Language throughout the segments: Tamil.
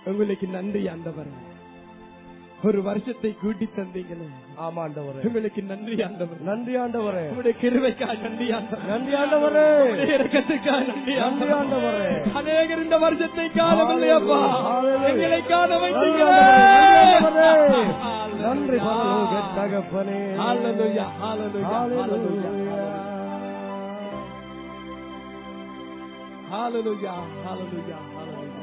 உங்களுக்கு நன்றி ஆண்டவரே. ஒரு வருஷத்தை கூட்டி தந்தீங்களே. ஆமா ஆண்டவரே, உங்களுக்கு நன்றி ஆண்டவரே. நன்றி ஆண்டவரே. உங்களுடைய கிருபைக்காக நன்றி ஆண்டவரே. நன்றி ஆண்டவரே. உங்களுடைய இரக்கத்துக்காக நன்றி நன்றி ஆண்டவரே. அநேகர் இந்த வருஷத்தை காணவில்லையப்பா, எங்களை காண வைத்தீங்களே. நன்றி பரலோக தகப்பனே. ஹல்லேலூயா, ஹல்லேலூயா, ஹல்லேலூயா, ஹல்லேலூயா, ஹல்லேலூயா, ஹல்லேலூயா.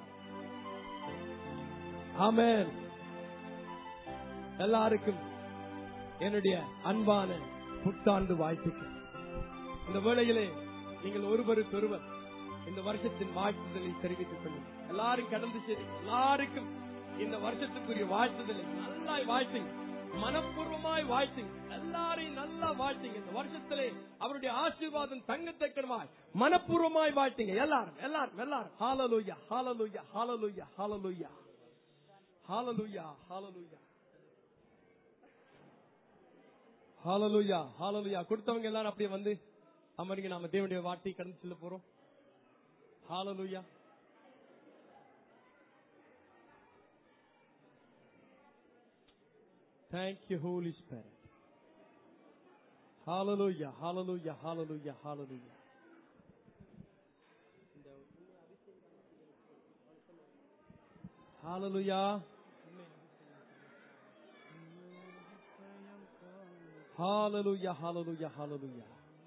ஆமென். எல்லாருக்கும் என்னுடைய அன்பான புத்தாண்டு வாழ்த்துக்கள். இந்த வேளையிலே நீங்கள் ஒருவருக்கொருவர் இந்த வருஷத்தின் வாழ்த்துதலை தெரிவித்துக் கொள்ளுங்கள். எல்லாரும் கடந்து சரி, எல்லாருக்கும் இந்த வருஷத்துக்குரிய வாழ்த்துதலை நல்லா வாழ்த்துங்க, மனப்பூர்வமாய் வாழ்த்துங்க, எல்லாரையும் நல்லா வாழ்த்துங்க. இந்த வருஷத்திலே அவருடைய ஆசீர்வாதம் தங்கத்தக்கமாய் மனப்பூர்வமாய் வாழ்த்துங்க. எல்லாரும் எல்லாரும் எல்லாரும். ஹல்லேலூயா, ஹல்லேலூயா, ஹல்லேலூயா, ஹல்லேலூயா, ஹல்லேலூயா, ஹல்லேலூயா, ஹல்லேலூயா, ஹல்லேலூயா. கொடுத்தவங்க எல்லாரும் அப்படியே வந்து அமருங்க. நாம தேவனுடைய வார்த்தை கடந்து செல்ல போறோம். ஹல்லேலூயா. Thank you, Holy Spirit. Hallelujah, hallelujah, hallelujah, hallelujah. Hallelujah. Hallelujah, hallelujah, hallelujah.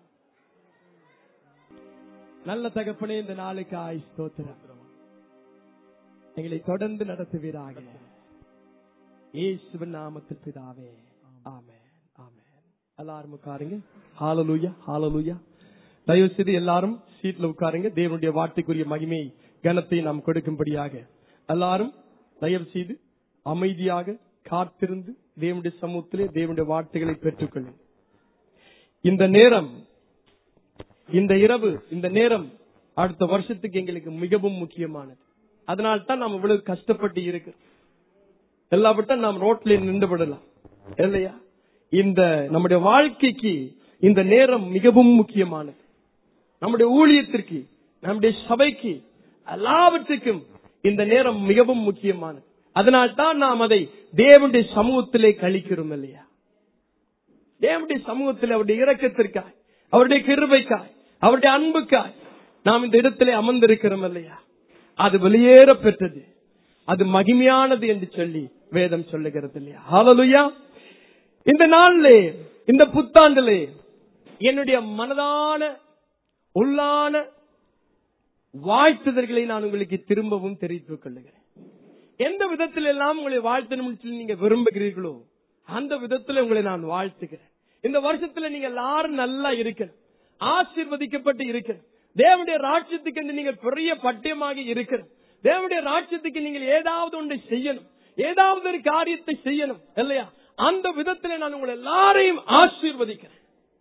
நல்ல தகப்பனே, இந்த நாளுக்காய் ஸ்தோத்திரம். எங்களை தொடர்ந்து நடத்துவீராக. இயேசுவின் நாமத்தில் பிதாவே. ஆமென், ஆமென். எல்லாரும் உட்காருங்க. ஹல்லேலூயா, ஹல்லேலூயா. தயவு செய்து எல்லாரும் சீட்ல உட்காருங்க. தேவனுடைய வார்த்தைக்குரிய மகிமை கனத்தை நாம் கொடுக்கும்படியாக எல்லாரும் தயவு செய்து அமைதியாக காத்திருந்து தேவனுடைய சமூகத்திலே தேவனுடைய வார்த்தைகளை பெற்றுக்கொள்ளும். இந்த நேரம், இந்த இரவு, இந்த நேரம் அடுத்த வருஷத்துக்கு எங்களுக்கு மிகவும் முக்கியமானது. அதனால்தான் நாம் இவ்வளவு கஷ்டப்பட்டு இருக்கு. எல்லாவற்றும் நாம் ரோட்ல நின்று விடலாம் இல்லையா? இந்த நம்முடைய வாழ்க்கைக்கு இந்த நேரம் மிகவும் முக்கியமானது. நம்முடைய ஊழியத்திற்கு, நம்முடைய சபைக்கு, எல்லாவற்றுக்கும் இந்த நேரம் மிகவும் முக்கியமானது. அதனால்தான் நாம் அதை தேவனுடைய சமூகத்திலே கழிக்கிறோம் இல்லையா? தேவனுடைய சமூகத்தில் அவருடைய இரக்கத்திற்காய், அவருடைய கிருபைக்காய், அவருடைய அன்புக்காய் நாம் இந்த இடத்திலே அமர்ந்திருக்கிறோம் இல்லையா? அது வெளியேற பெற்றது, அது மகிமையானது என்று சொல்லி வேதம் சொல்லுகிறது இல்லையா? ஹல்லேலூயா. இந்த நாளிலே, இந்த புத்தாண்டிலே என்னுடைய மனதான உள்ளான வாழ்த்துதல்களை நான் உங்களுக்கு திரும்பவும் தெரிவித்துக் கொள்ளுகிறேன். எந்த விதத்தில் எல்லாம் உங்களை வாழ்த்தணும் நீங்க விரும்புகிறீர்களோ அந்த விதத்தில் உங்களை நான் வாழ்த்துகிறேன். இந்த வருஷத்துல நீங்க எல்லாரும் நல்லா இருக்கணும், ஆசீர்வதிக்கப்பட்டு இருக்கணும். தேவனுடைய ராஜ்யத்துக்கு என்று நீங்கள் பெரிய பட்டயமாக இருக்கணும். தேவனுடைய ராஜ்யத்துக்கு நீங்கள் ஏதாவது ஒன்றை செய்யணும், ஏதாவது ஒரு காரியத்தை செய்யணும் இல்லையா? அந்த விதத்தில் நான் உங்களை எல்லாரையும் ஆசீர்வதிக்கிறேன்.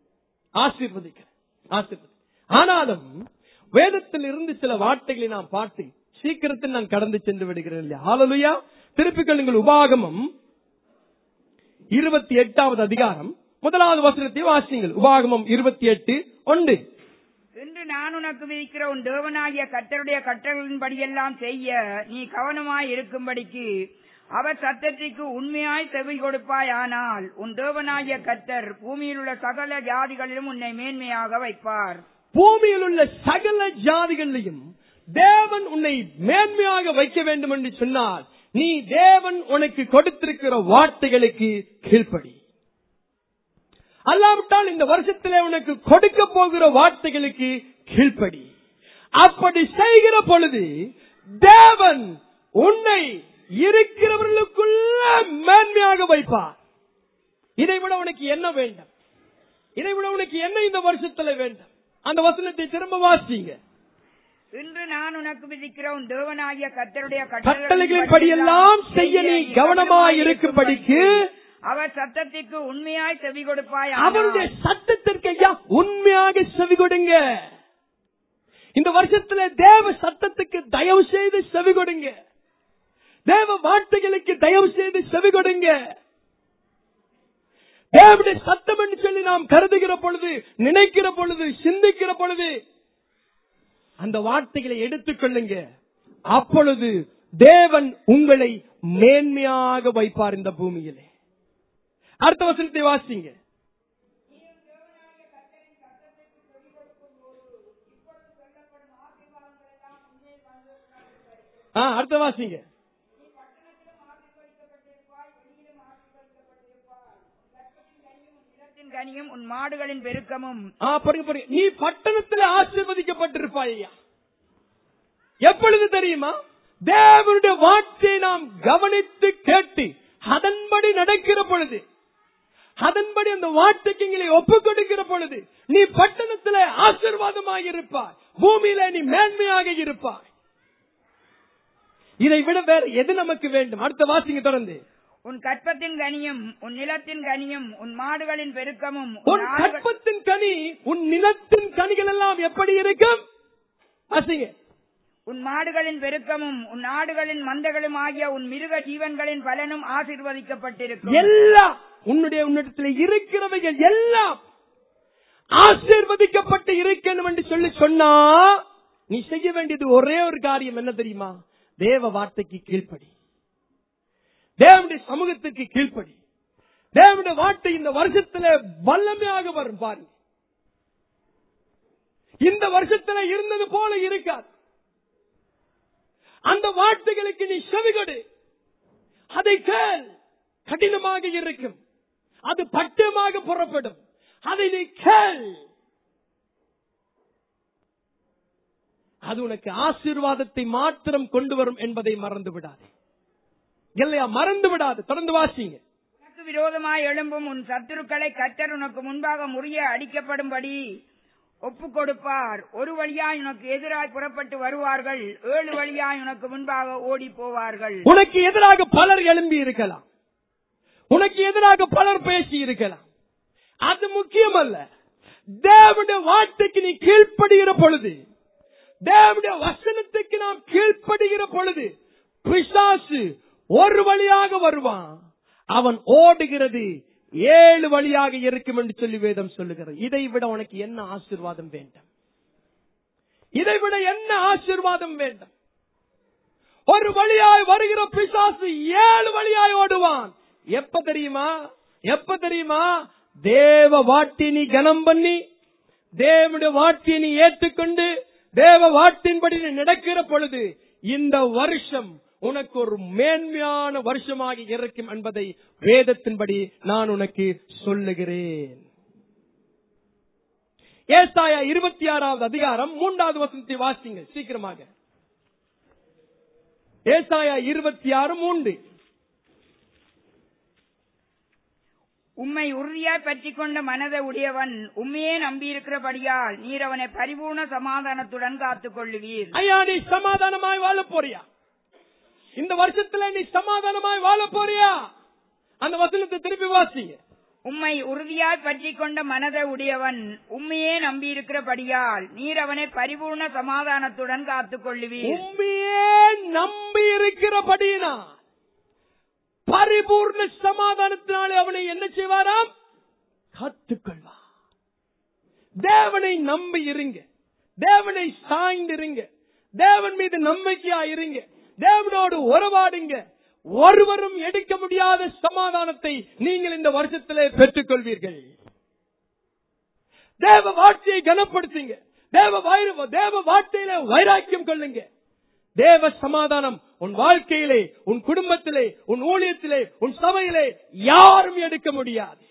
ஆனாலும் வேதத்தில் இருந்து சில வார்த்தைகளை நான் பார்த்து சீக்கிரத்தில் நான் கடந்து சென்று விடுகிறேன் இல்லையா? ஹல்லேலூயா. திருப்பிக் கொள்ளுங்கள். உபாகமம் 28வது அதிகாரம் 1வது வசனத்தை வாசியுங்கள். உபாகமம் 28:1. இன்று நான் உனக்கு விதிக்கிற உன் தேவனாகிய கர்த்தருடைய கட்டளைகளின்படியெல்லாம் செய்ய நீ கவனமாய் இருக்கும்படிக்கு அவர் சத்தத்திற்கு உண்மையாய் செவி கொடுப்பாய். ஆனால் உன் தேவனாகிய கர்த்தர் பூமியில் உள்ள சகல ஜாதிகளிலும் உன்னை மேன்மையாக வைப்பார். பூமியில் உள்ள சகல ஜாதிகளிலும் தேவன் உன்னை மேன்மையாக வைக்க வேண்டும் என்று சொன்னால் நீ தேவன் உனக்கு கொடுத்திருக்கிற வார்த்தைகளுக்கு கீழ்ப்படி. அல்லாவிட்டால் இந்த வருஷத்திலே உனக்கு கொடுக்க போகிற வார்த்தைகளுக்கு கீழ்ப்படி. அப்படி செய்கிற பொழுது தேவன் உன்னை இருக்கிறவர்களுக்குள்ள மேன்மையாக வைப்பார். இதைவிட உனக்கு என்ன வேண்டும்? இதைவிட உனக்கு என்ன இந்த வருஷத்துல வேண்டும்? அந்த வசனத்தை திரும்ப வாசிங்க. இன்று நான் உனக்கு விதிக்கிற உன் தேவனாகிய கர்த்தருடைய கட்டளைகளின்படியெல்லாம் செய்ய நீ கவனமாய் இருக்கும்படிக்கு அவர் சத்தத்திற்கு உண்மையாய் செவி கொடுப்பாய். அவருடைய சத்தத்திற்கு ஐயா உண்மையாக செவி கொடுங்க. இந்த வருஷத்துல தேவ சத்தத்துக்கு தயவு செய்து செவி கொடுங்க. தேவ வார்த்தைகளுக்கு தயவு செய்து செவி கொடுங்க. தேவனுடைய சத்தம் என்று சொல்லி நாம் கருதுகிற பொழுது, நினைக்கிற பொழுது, சிந்திக்கிற பொழுது அந்த வார்த்தைகளை எடுத்துக் கொள்ளுங்க. அப்பொழுது தேவன் உங்களை மேன்மையாக வைப்பார் இந்த பூமியிலே. அடுத்த வசனத்தை வாசிங்க. அடுத்த வாசிங்க. கனியும் உன் மாடுகளின் பெருக்கமும். நீ பட்டணத்தில் ஆசீர்வதிக்கப்பட்டிருப்பாய். எப்பொழுது தெரியுமா? தேவனுடைய வார்த்தையை நாம் கவனித்து கேட்டு அதன்படி நடக்கிற பொழுது, அதன்படி அந்த வார்த்தைக்கு எங்களை ஒப்புக் கொடுக்கிற பொழுது நீ பட்டணத்தில் ஆசீர்வாதமாக இருப்பாய், பூமியில நீ மேன்மையாக இருப்பாய். இதை விட வேற எது நமக்கு வேண்டும்? அடுத்த வாசிங்க தொடர்ந்து. உன் கற்பத்தின் கனியும் உன் நிலத்தின் கனியும் உன் மாடுகளின் பெருக்கமும். உன் கற்பத்தின் கனி உன் நிலத்தின் கனிகள் எல்லாம் எப்படி இருக்கும்? வாசிங்க. உன் மாடுகளின் பெருக்கமும் உன் ஆடுகளின் மந்தைகளும் ஆகிய உன் மிருக ஜீவன்களின் பலனும் ஆசீர்வதிக்கப்பட்டிருக்கும். எல்லாம் உன்னிடத்தில் இருக்கிறவைகள் எல்லாம் ஆசீர்வதிக்கப்பட்டு இருக்கணும் என்று சொல்லி சொன்னா நீ செய்ய வேண்டியது ஒரே ஒரு காரியம் என்ன தெரியுமா? தேவ வார்த்தைக்கு கீழ்ப்படி, தேவனுடைய சமூகத்திற்கு கீழ்ப்படி. தேவனுடைய வார்த்தை இந்த வருஷத்துல வல்லமையாக வரும். பாருங்க, இந்த வருஷத்துல இருந்தது போல இருக்காது. அந்த வார்த்தைகளுக்கு நீ செவிகொடு, அதை கேள். கடினமாக இருக்கும், அது பட்டமாக புறப்படும். அதை நீ கேள், அது உனக்கு ஆசீர்வாதத்தை மாத்திரம் கொண்டு வரும் என்பதை மறந்து விடாது. இல்லையா? மறந்து விடாது. தொடர்ந்து வாசிங்க. உனக்கு விரோதமாய் எழும்பும் உன் சத்துருக்களை கர்த்தர் உனக்கு முன்பாக முறிய அடிக்கப்படும்படி ஒப்புக் கொடுப்பார். ஒரு வழியாய் உனக்கு எதிராய் புறப்பட்டு வருவார்கள், 7 வழியாய் உனக்கு முன்பாக ஓடி போவார்கள். உனக்கு எதிராக பலர் எழும்பி இருக்கலாம், உனக்கு எதிராக பலர் பேசி இருக்கலாம். அது முக்கியம் அல்ல. தேவனுடைய வார்த்தைக்கு நீ கீழ்ப்படுகிற பொழுது, தேவனுடைய வசனத்துக்கு நாம் கீழ்ப்படுகிற பொழுது பிசாசு ஒரு வழியாக வருவான். அவன் ஓடுகிறது 7 வழியாக இருக்கும் என்று சொல்லி வேதம் சொல்லுகிறது. இதை விட உனக்கு என்ன ஆசீர்வாதம் வேண்டும்? இதை விட என்ன ஆசீர்வாதம் வேண்டும்? ஒரு வழியாய் வருகிற பிசாசு 7 வழியாய் ஓடுவான். எப்ப தெரியுமா? எப்ப தெரியுமா? தேவ வார்த்தையை நீ கனம் பண்ணி, தேவனுடைய வார்த்தையை நீ ஏற்றுக்கொண்டு, தேவ வார்த்தையின்படி நீ நடக்கிற பொழுது இந்த வருஷம் உனக்கு ஒரு மேன்மையான வருஷமாக இருக்கும் என்பதை வேதத்தின்படி நான் உனக்கு சொல்லுகிறேன். ஏசாயா 26வது அதிகாரம் 3வது வசனத்தை வாசிங்க சீக்கிரமாக. ஏசாயா 26:3. உம்மை உறுதியாய் பற்றிக் கொண்ட மனதை உடையவன் உண்மையே நம்பியிருக்கிறபடியால் நீர் அவனை பரிபூர்ண சமாதானத்துடன் காத்துக் கொள்ளுவீர். ஐயா, நீ சமாதானமாய் வாழ போறியா? இந்த வருஷத்துல நீ சமாதானமாய் வாழ போறியா? அந்த வசனத்தை திருப்பி வாசிங்க. உம்மை உறுதியாய் பற்றிக் கொண்ட மனதை உடையவன் உண்மையே நம்பியிருக்கிறபடியால் நீர் அவனை பரிபூர்ண சமாதானத்துடன் காத்துக் கொள்ளுவீர். உண்மையே நம்பி இருக்கிறபடினா பரிபூர்ண சமாதானத்தினாலே அவனை என்ன செய்வாராம்? காத்துக்கொள்வார். தேவனை நம்பி இருங்க, தேவனை சாய்ந்திருங்க, தேவன் மீது நம்பிக்கையா இருங்க, தேவனோடு உறவாடுங்க. ஒருவரும் எடுக்க முடியாத சமாதானத்தை நீங்கள் இந்த வருஷத்திலே பெற்றுக் கொள்வீர்கள். தேவ வார்த்தையை கனப்படுத்துங்க, தேவ வார்த்தையிலே வைராக்கியம் கொள்ளுங்க. தேவ சமாதானம் உன் வாழ்க்கையிலே, உன் குடும்பத்திலே, உன் ஊழியத்திலே, உன் சபையிலே யாரும் எடுக்க முடியாது.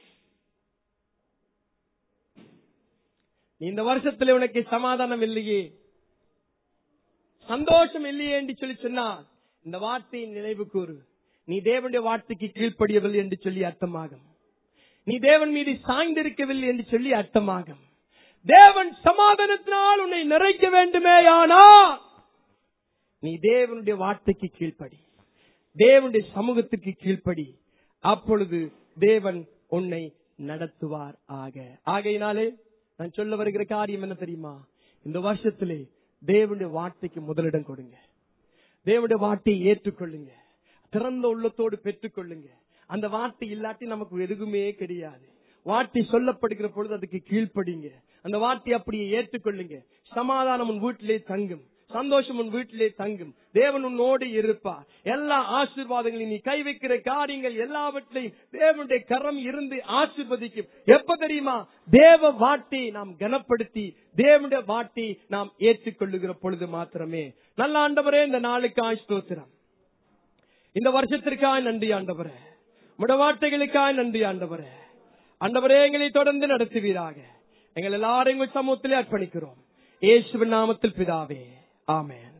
இந்த வருஷத்திலே உனக்கு சமாதானம் இல்லையே, சந்தோஷம் இல்லையே என்று சொல்லி சொன்னால் இந்த வார்த்தையின் நினைவு கூறு. நீ தேவனுடைய வார்த்தைக்கு கீழ்ப்படியவில்லை என்று சொல்லி அர்த்தமாகும். நீ தேவன் மீது சாய்ந்திருக்கவில்லை என்று சொல்லி அர்த்தமாகும். தேவன் சமாதானத்தினால் உன்னை நிறைக்க வேண்டுமே, ஆனால் நீ தேவனுடைய வார்த்தைக்கு கீழ்ப்படி, தேவனுடைய சமூகத்திற்கு கீழ்ப்படி. அப்பொழுது தேவன் உன்னை நடத்துவார். ஆகையினாலே நான் சொல்ல வருகிற காரியம் என்ன தெரியுமா? இந்த வருஷத்திலே தேவனுடைய வார்த்தைக்கு முதலிடம் கொடுங்க. தேவனுடைய வார்த்தையை ஏற்றுக்கொள்ளுங்க, திறந்த உள்ளத்தோடு பெற்றுக்கொள்ளுங்க. அந்த வார்த்தை இல்லாட்டி நமக்கு எதுவுமே கிடையாது. வார்த்தை சொல்லப்படுகிற பொழுது அதுக்கு கீழ்ப்படிங்க. அந்த வார்த்தை அப்படியே ஏற்றுக்கொள்ளுங்க. சமாதானம் உன் வீட்டிலே தங்கும், சந்தோஷம் உன் வீட்டிலே தங்கும். தேவன் உன்னோடு இருப்பார். எல்லா ஆசீர்வாதங்களையும் நீ கை வைக்கிற காரியங்கள் எல்லாவற்றையும் தேவனுடைய கரம் இருந்து ஆசீர்வதிக்கும். எப்ப தெரியுமா? தேவ வார்த்தை நாம் கனப்படுத்தி தேவனுடைய வார்த்தை நாம் ஏற்றுக்கொள்ளுகிற பொழுது மாத்திரமே. நல்ல ஆண்டவரே, இந்த நாளுக்காய் ஸ்தோத்திரம். இந்த வருஷத்திற்காய் நன்றி ஆண்டவரே. உம்முடைய வார்த்தைகளுக்காய் நன்றி ஆண்டவரே. ஆண்டவரே, எங்களை தொடர்ந்து நடத்துவீராக. எங்கள் எல்லாரும் எங்கள் சமூகத்திலே அர்ப்பணிக்கிறோம். இயேசுவின் நாமத்தில் பிதாவே, ஆமென்.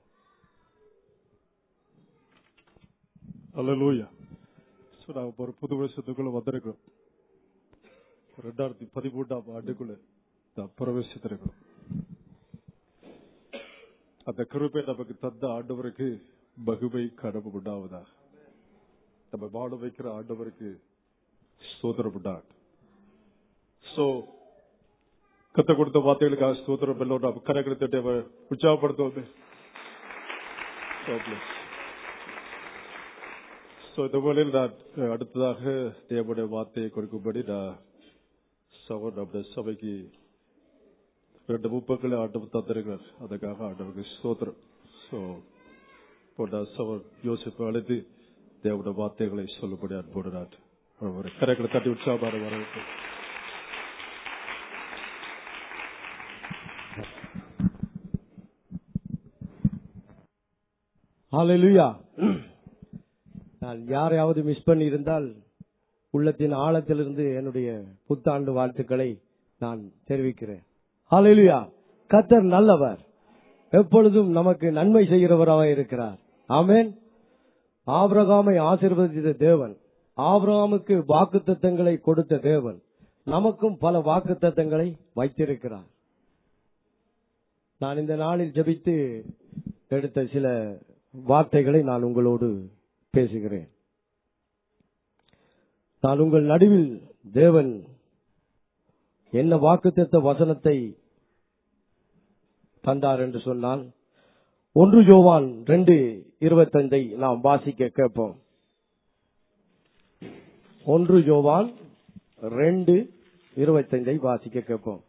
அல்லேலூயா. நாங்க ஒரு புது வருஷத்துக்குள்ள வந்திருக்கிறோம். 2013ஆம் ஆண்டுக்குள்ள நாம் பிரவேசித்திருக்கிறோம். அந்த கிருபை நமக்கு தந்த ஆண்டவருக்கு மகிமை கனவு உண்டாவதாக. நம்ம வாழ வைக்கிற ஆண்டவருக்கு ஸ்தோத்திரம் உண்டாக. கத்த கொடுத்த வார்த்தைகளுக்காக ஸ்தோத்திரம். எல்லோரும் நாம் கரங்களை தட்டி உற்சாகப்படுத்துவோமே. இந்த வேளையில் நான் அடுத்ததாக தேவனுடைய வார்த்தையை கொடுக்கும்படி நான் நம்முடைய சபைக்கு 2 முப்பங்களை ஆண்டவர் தந்திருக்கிறார். அதுக்காக ஆண்டவருக்கு ஸ்தோத்திரம். யோசிப்பு அழைத்து தேவனுடைய வார்த்தைகளை சொல்லும்படி அன்போடு நான் கரைகளை தட்டி உற்சாகமாக வரவேற்கிறேன். ஹல்லேலூயா. நான் யாரையாவது மிஸ் பண்ணி இருந்தால் உள்ளத்தின் ஆழத்திலிருந்து என்னுடைய புத்தாண்டு வாழ்த்துக்களை நான் தெரிவிக்கிறேன். ஹல்லேலூயா. கர்த்தர் நல்லவர், எப்பொழுதும் நமக்கு நன்மை செய்கிறவராக இருக்கிறார். ஆமென். ஆபிரகாமை ஆசீர்வதித்த தேவன், ஆபிரகாமுக்கு வாக்குத்தத்தங்களை கொடுத்த தேவன் நமக்கும் பல வாக்குத்தத்தங்களை வைத்திருக்கிறார். நான் இந்த நாளில் ஜெபித்து எடுத்த சில வார்த்தைகளை நான் உங்களோடு பேசுகிறேன். நான் உங்கள் நடுவில் தேவன் என்ன வாக்குத்தத்த வசனத்தை தந்தார் என்று சொன்னால் 1 யோவான் 2:25 நாம் வாசிக்க கேட்போம். 1 யோவான் 2:25 வாசிக்க கேட்போம்.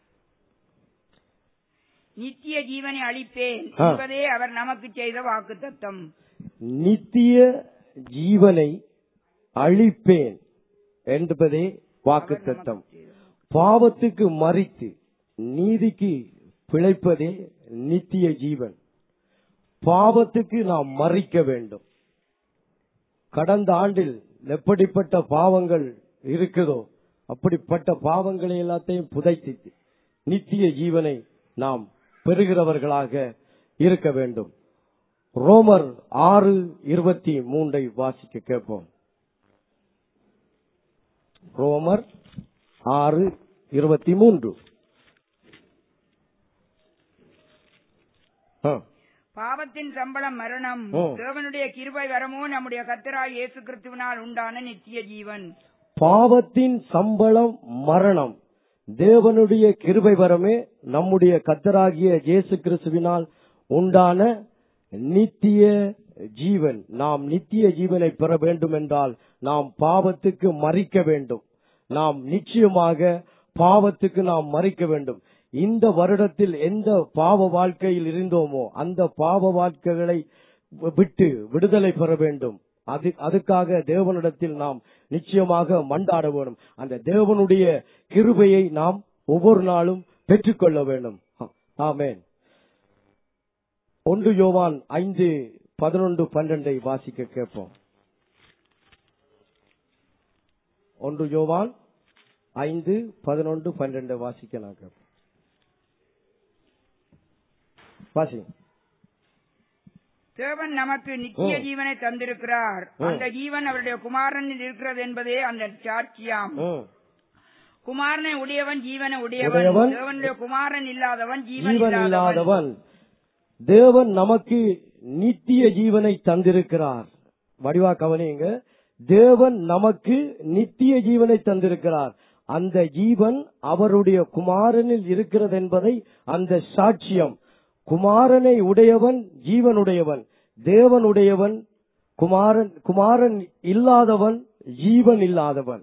நித்திய ஜீவனை அளிப்பேன் என்பதே அவர் நமக்கு செய்த வாக்குத்தத்தம். நித்திய ஜீவனை அளிப்பேன் என்பதே வாக்குத்தத்தம். பாவத்துக்கு மரித்து நீதிக்கு பிழைப்பதே நித்திய ஜீவன். பாவத்துக்கு நாம் மரிக்க வேண்டும். கடந்த ஆண்டில் எப்படிப்பட்ட பாவங்கள் இருக்குதோ அப்படிப்பட்ட பாவங்களை எல்லாத்தையும் புதைத்து நித்திய ஜீவனை நாம் பெறுகிறவர்களாக இருக்க வேண்டும். ரோமர் 6:23 வாசிக்க கேட்போம். ரோமர் 6:23. பாவத்தின் சம்பளம் மரணம், தேவனுடைய கிருபை வரமோ நம்முடைய கர்த்தராகிய இயேசு கிறிஸ்துவினால் உண்டான நித்திய ஜீவன். பாவத்தின் சம்பளம் மரணம், தேவனுடைய கிருபை வரமே நம்முடைய கர்த்தராகிய இயேசு கிறிஸ்துவினால் உண்டான நித்திய ஜீவன். நாம் நித்திய ஜீவனை பெற வேண்டும் என்றால் நாம் பாவத்துக்கு மரிக்க வேண்டும். நாம் நிச்சயமாக பாவத்துக்கு நாம் மரிக்க வேண்டும். இந்த வருடத்தில் எந்த பாவ வாழ்க்கையில் இருந்தோமோ அந்த பாவ வாழ்க்கைகளை விட்டு விடுதலை பெற வேண்டும். அதுக்காக தேவனிடத்தில் நாம் நிச்சயமாக மன்றாட வேண்டும். அந்த தேவனுடைய கிருபையை நாம் ஒவ்வொரு நாளும் பெற்றுக்கொள்ள வேண்டும். ஆமென். 1 யோவான் 5:11-12 வாசிக்க கேட்போம். 1 யோவான் 5:11-12 வாசிக்க நான் கேட்போம். வாசிங்க. தேவன் நமக்கு நித்திய ஜீவனை தந்திருக்கிறார். அந்த ஜீவன் அவருடைய குமாரனில் இருக்கிறது என்பதே அந்த சாட்சியாம். குமாரனை உடையவன் ஜீவனை உடையவன், தேவனுடைய குமாரன் இல்லாதவன் ஜீவன் இல்லாதவன். தேவன் நமக்கு நித்திய ஜீவனை தந்திருக்கிறார். வடிவா கவனிங்க, தேவன் நமக்கு நித்திய ஜீவனை தந்திருக்கிறார். அந்த ஜீவன் அவருடைய குமாரனில் இருக்கிறது என்பதை அந்த சாட்சியம். குமாரனை உடையவன் ஜீவனுடையவன், தேவனுடையவன் குமாரன் இல்லாதவன் ஜீவன் இல்லாதவன்.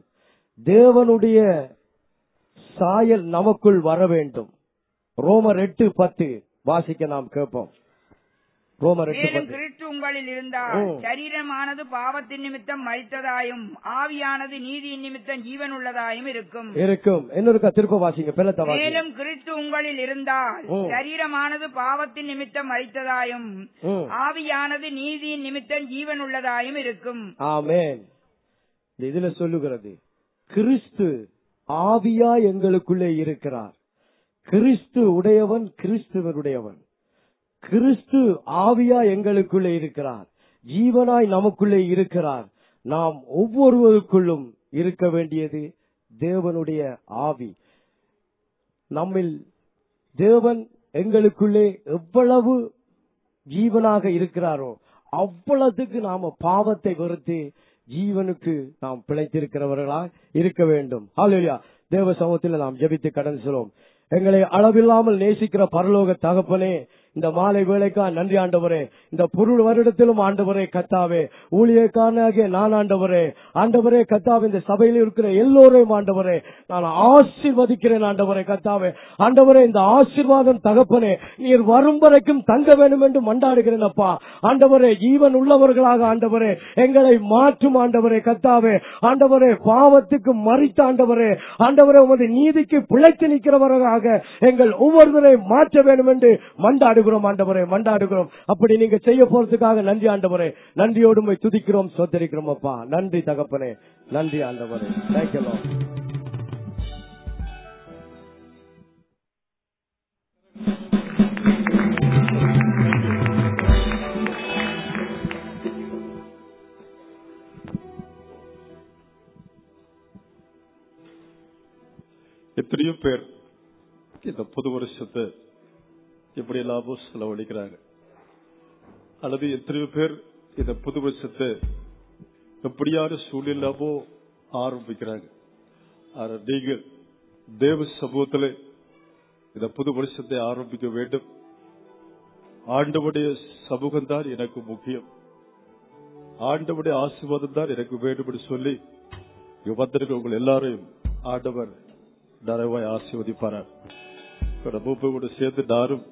தேவனுடைய சாயல் நமக்குள் வர வேண்டும். ரோமர் 8:10 வாசிக்க நாம் கேட்போம். ரோமர் மேலும் கிறிஸ்து உங்களில் இருந்தால் சரீரமானது பாவத்தின் நிமித்தம் மரித்ததாயும் ஆவியானது நீதியின் நிமித்தம் ஜீவன் உள்ளதாயும் இருக்கும். இன்னொரு திருப்ப வாசிங்க. மேலும் கிறிஸ்து உங்களில் இருந்தால் சரீரமானது பாவத்தின் நிமித்தம் மரித்ததாயும் ஆவியானது நீதியின் நிமித்தம் ஜீவன் உள்ளதாயும் இருக்கும். ஆமென். இதுல சொல்லுகிறது கிறிஸ்து ஆவியா எங்களுக்குள்ளே இருக்கிறார். கிறிஸ்து உடையவன், கிறிஸ்துவனுடையவன். கிறிஸ்து ஆவியா எங்களுக்குள்ளே இருக்கிறார், ஜீவனாய் நமக்குள்ளே இருக்கிறார். நாம் ஒவ்வொருவருக்குள்ளும் இருக்க வேண்டியது தேவனுடைய ஆவி. நம்மில் தேவன் எங்களுக்குள்ளே எவ்வளவு ஜீவனாக இருக்கிறாரோ அவ்வளவுக்கு நாம பாவத்தை வெறுத்து ஜீவனுக்கு நாம் பிழைத்திருக்கிறவர்களாக இருக்க வேண்டும். ஹல்லேலூயா. தேவ சமூகத்தில் நாம் ஜெபித்து கடன் சொல்லுவோம். எங்களை அளவில்லாமல் நேசிக்கிற பரலோக தகப்பனே, இந்த மாலை வேளைக்கா நன்றி ஆண்டவரே. இந்த பொருள் வருடத்திலும் ஆண்டவரே கத்தாவே, ஊழியக்காரனாகிய நான் ஆண்டவரே கத்தாவே, இந்த சபையில் இருக்கிற எல்லோரையும் ஆண்டவரே நான் ஆசீர்வதிக்கிறேன் ஆண்டவரே கத்தாவே. ஆண்டவரே இந்த ஆசீர்வாதம் தகப்பனே நீர் வரும் வரைக்கும் தங்க வேண்டும் என்று மண்டாடுகிறேன் அப்பா. ஆண்டவரே ஜீவன் உள்ளவர்களாக ஆண்டவரே எங்களை மாற்றும் ஆண்டவரே கத்தாவே. ஆண்டவரே பாவத்துக்கு மரித்த ஆண்டவரே உமது நீதிக்கு பிழைத்து நிற்கிறவர்களாக எங்கள் ஒவ்வொருவரையும் மாற்ற வேண்டும் என்று மண்டாடுகிறோம் ஆண்டவரே, மண்டாடுகிறோம். அப்படி நீங்க செய்ய போறதுக்காக நன்றி ஆண்டவரே. நன்றியோடு போய் துதிக்கிறோம், சோதரிக்கிறோம் அப்பா. நன்றி தகப்பனே, நன்றி ஆண்டவரே. Thank you lord. எத்தனையோ பேர் இந்த புது வருஷத்தை எப்படி எல்லாமோ செலவழிக்கிறாங்க, அல்லது எத்தனையோ பேர் இந்த புது வருஷத்தை எப்படியான சூழ்நிலாமோ ஆரம்பிக்கிறாங்க. நீங்கள் தேவ சமூகத்தில் இந்த புது வருஷத்தை ஆரம்பிக்க வேண்டும். ஆண்டவருடைய சமூகம் தான் எனக்கு முக்கியம், ஆண்டவருடைய ஆசீர்வாதம் தான் எனக்கு வேண்டும் என்று சொல்லி வந்திருக்க உங்கள் எல்லாரையும் ஆண்டவர் நிறைவாய் ஆசீர்வதிப்பார். மூப்போடு சேர்ந்து நானும்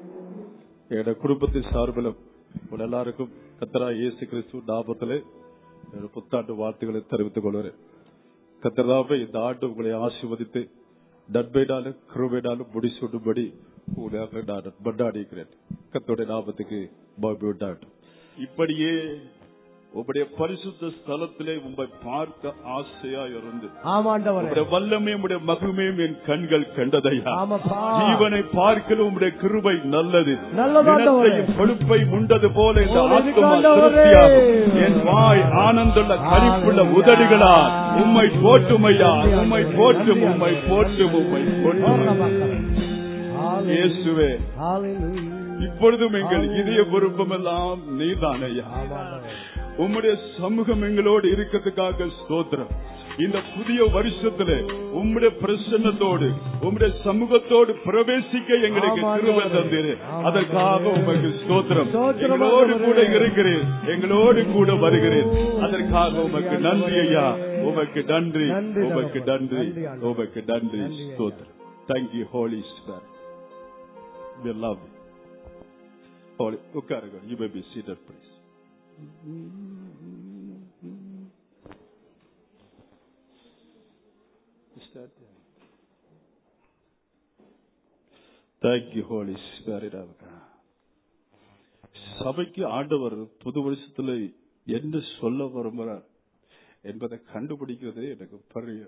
என்னோட குடும்பத்தின் சார்பிலும் உங்கள் எல்லாருக்கும் கர்த்தராகிய இயேசு கிறிஸ்து நாமத்திலே புத்தாண்டு வாழ்த்துக்களை தெரிவித்துக் கொள்கிறேன். கர்த்தராவே இந்த ஆண்டு உங்களை ஆசீர்வதித்து நன்மையினாலும் கிருபையினாலும் முடிசூடும்படி உங்களை நான் கொண்டாடுகிறேன். கர்த்தருடைய நாமத்துக்கு மகிமை உண்டாகட்டும். இப்படியே உங்களுடைய பரிசுத்த ஸ்தலத்திலே உங்களை பார்க்க ஆசையா இருந்து உங்களுடைய வல்லமையும் உங்களுடைய மகிமையும் என் கண்கள் கண்டதையா. ஜீவனை பார்க்கலும் உங்களுடைய கிருபை நல்லது, கொழுப்பை உண்டது போல இந்த ஆத்மா திருப்தியாகும். என் வாய் ஆனந்துள்ள கனிப்புள்ள உதடுகளா உம்மை போற்றுமையா, உம்மை போற்றும், உம்மை போற்றும், உம்மை போற்றும். இயேசுவே இப்பொழுதும் எங்கள் இதய விருப்பம் எல்லாம் நீதானையா. உம்முடைய சமூகம் எங்களோடு இருக்கிறதுக்காக ஸ்தோத்திரம். இந்த புதிய வருஷத்துல உம்முடைய பிரசன்னத்தோடு உம்முடைய சமூகத்தோடு பிரவேசிக்க எங்களுக்கு கிருபை தந்தீரே, அதற்காக உமக்கு ஸ்தோத்திரம். எங்களோடு கூட இருக்கிறேன், எங்களோடு கூட வருகிறேன், அதற்காக உமக்கு நன்றி ஐயா. உமக்கு நன்றி, உமக்கு நன்றி, உமக்கு நன்றி, ஸ்தோத்திரம். Thank you, Holy Spirit. We love you. Holy, உட்காருங்க. You may be seated, please. Thank you, Holy Spirit. சபைக்கு ஆண்டவர் புது வருஷத்துல என்ன சொல்ல விரும்புகிறார் என்பதை கண்டுபிடிக்கிறது எனக்கு பெரிய.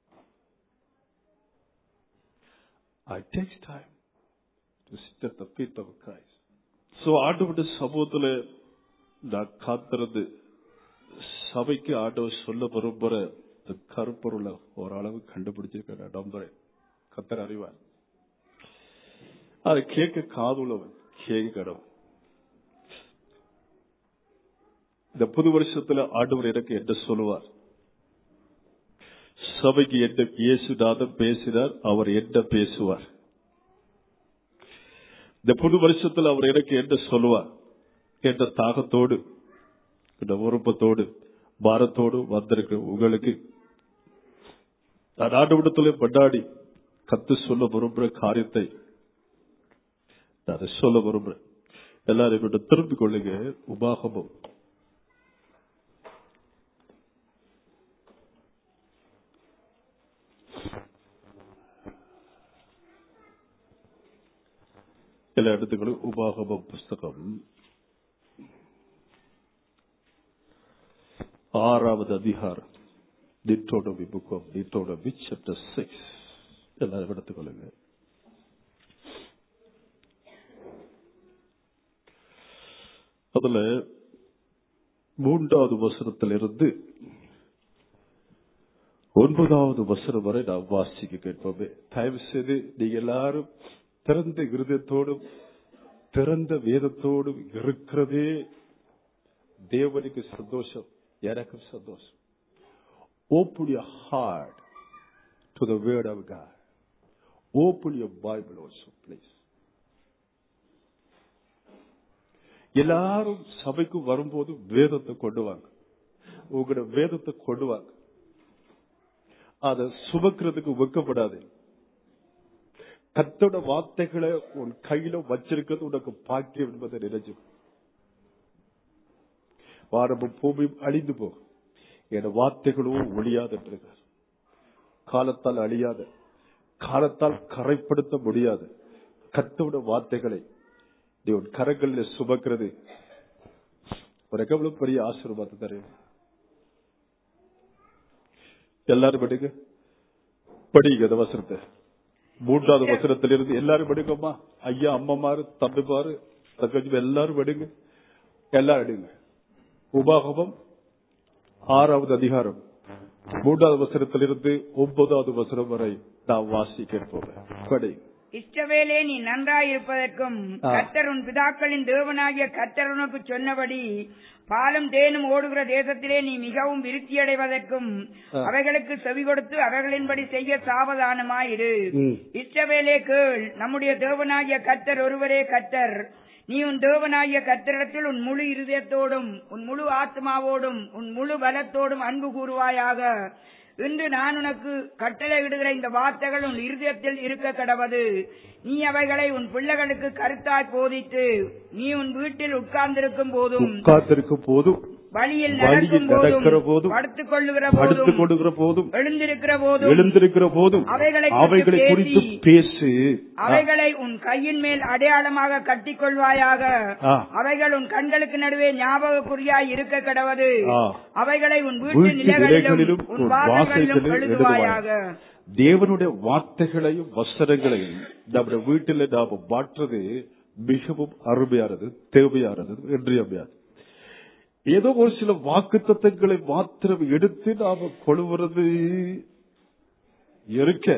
I take time to sit at the feet of Christ. So ஆண்டவருடைய சமூகத்துல நான் காத்திருந்து சபைக்கு ஆண்டவர் சொல்ல விரும்புற கருப்பொருளை ஓரளவு கண்டுபிடிச்சிருக்க நம்புறேன். கர்த்தர் அறிவார். அதை கேட்க காதுள்ளவன் கேட்கணும். இந்த புது வருஷத்துல ஆண்டவர் எனக்கு என்ன சொல்லுவார், சபைக்கு என்ன இயேசுநாதர் பேசினார், அவர் என்ன பேசுவார், இந்த புது வருஷத்துல அவர் எனக்கு என்ன சொல்லுவார் என்ற தாகத்தோடு இந்த விருப்பத்தோடு பாரத்தோடு வந்திருக்கிற உங்களுக்கு நான் ஆண்டவரிடத்திலே கொண்டாடி கத்து சொல்ல விரும்புகிற காரியத்தை நான் அதை சொல்ல விரும்புறேன். எல்லாரும் இப்ப திருப்பிக் கொள்ளுங்க. உபாகமம் எல்லா இடத்துக்களும் உபாகமம் புஸ்தகம் 6வது அதிகாரம். Deuteronomy book of Deuteronomy chapter 6. எல்லாரும் எடுத்துக்கொள்ளுங்க. அதுல 3வது வசனத்திலிருந்து 9வது வசனம் வரை நாம் வாசிக்க கேட்போமே. தயவு செய்து நீங்க எல்லாரும் திறந்த இருதயத்தோடும் திறந்த வேதத்தோடும் இருக்கிறதே தேவனுக்கு சந்தோஷம், எனக்கும் சந்தோஷம். Open your heart to the word of God. Open your Bible also, please. எல்லாரும் சபைக்கு வரும்போது வேதத்தை கொண்டு வாங்க. உங்களோட வேதத்தை கொண்டு வாங்க. அதை சுமக்கிறதுக்கு வெக்கப்படாது. கர்த்தருடைய வார்த்தைகளை உன் கையில வச்சிருக்கிறது உனக்கு பாக்கியம் என்பதை நினைச்சு. வாரமும் பூமியும் அழிந்து போகும், என் வார்த்தைகளும் ஒழியாத. காலத்தால் அழியாத, காலத்தால் கரைப்படுத்த முடியாது கர்த்தருடைய வார்த்தைகளை நீ உன் கரங்களில் சுமக்கிறது உனக்கு எவ்வளவு பெரிய ஆசீர்வாதம் தரும். எல்லாரும் படிங்க, படிங்க இந்த வசனத்தை. 3வது வசனத்திலிருந்து எல்லாரும் படிக்கமா. ஐயா, அம்மாமாரு, தம்பிமாரு, தங்கச்சி எல்லாரும் படிங்க. எல்லாரும் எடுங்க. உபாகமம் 6வது அதிகாரம் 3வது வசனத்திலிருந்து 9வது வசனம் வரை நாம் வாசிக்க போகிறோம். படி. இஸ்ரவேலே, நீ நன்றாயிருப்பதற்கும் கர்த்தர் உன் பிதாக்களின் தேவனாகிய கர்த்தர் உனக்கு சொன்னபடி பாலும் தேனும் ஓடுகிற தேசத்திலே நீ மிகவும் விருத்தியடைவதற்கும் அவைகளுக்கு செவி கொடுத்து அவைகளின்படி செய்ய சாவதானமாயிரு. இஸ்ரவேலே கேள், நம்முடைய தேவனாகிய கர்த்தர் ஒருவரே கர்த்தர். நீ உன் தேவனாகிய கர்த்தரிடத்தில் உன் முழு இருதயத்தோடும் உன் முழு ஆத்மாவோடும் உன் முழு பலத்தோடும் அன்பு கூறுவாயாக. இன்று நான் உனக்கு கட்டளையிடுகிற இந்த வார்த்தைகள் உன் இருதயத்தில் இருக்க கடவது. நீ அவைகளை உன் பிள்ளைகளுக்கு கருத்தாய் போதித்து நீ உன் வீட்டில் உட்கார்ந்திருக்கும் போதும் வழியில் நடக்கிற போதும் படுத்துக் கொள்ளுகிற போதும் எழுந்திருக்கிற போதும் அவைகளை குறித்து பேசு. அவைகளை உன் கையின் மேல் அடையாளமாக கட்டிக் கொள்வாயாக. அவைகள் உன் கண்களுக்கு நடுவே ஞாபக குறியாய் இருக்க கடவது. அவைகளை உன் வீட்டு நிலைகளிலும் உன் வாசல்களிலும் எழுதுவாயாக. தேவனுடைய வார்த்தைகளையும் வசனங்களையும் நம்முடைய வீட்டில் நாம் மாற்றுவது மிகவும் அருமையானது, தேவையானது, இன்றியமையாது. ஏதோ ஒரு சில வாக்குத்தத்தங்களை மாத்திரம் எடுத்து நாம கொள்வது இருக்க,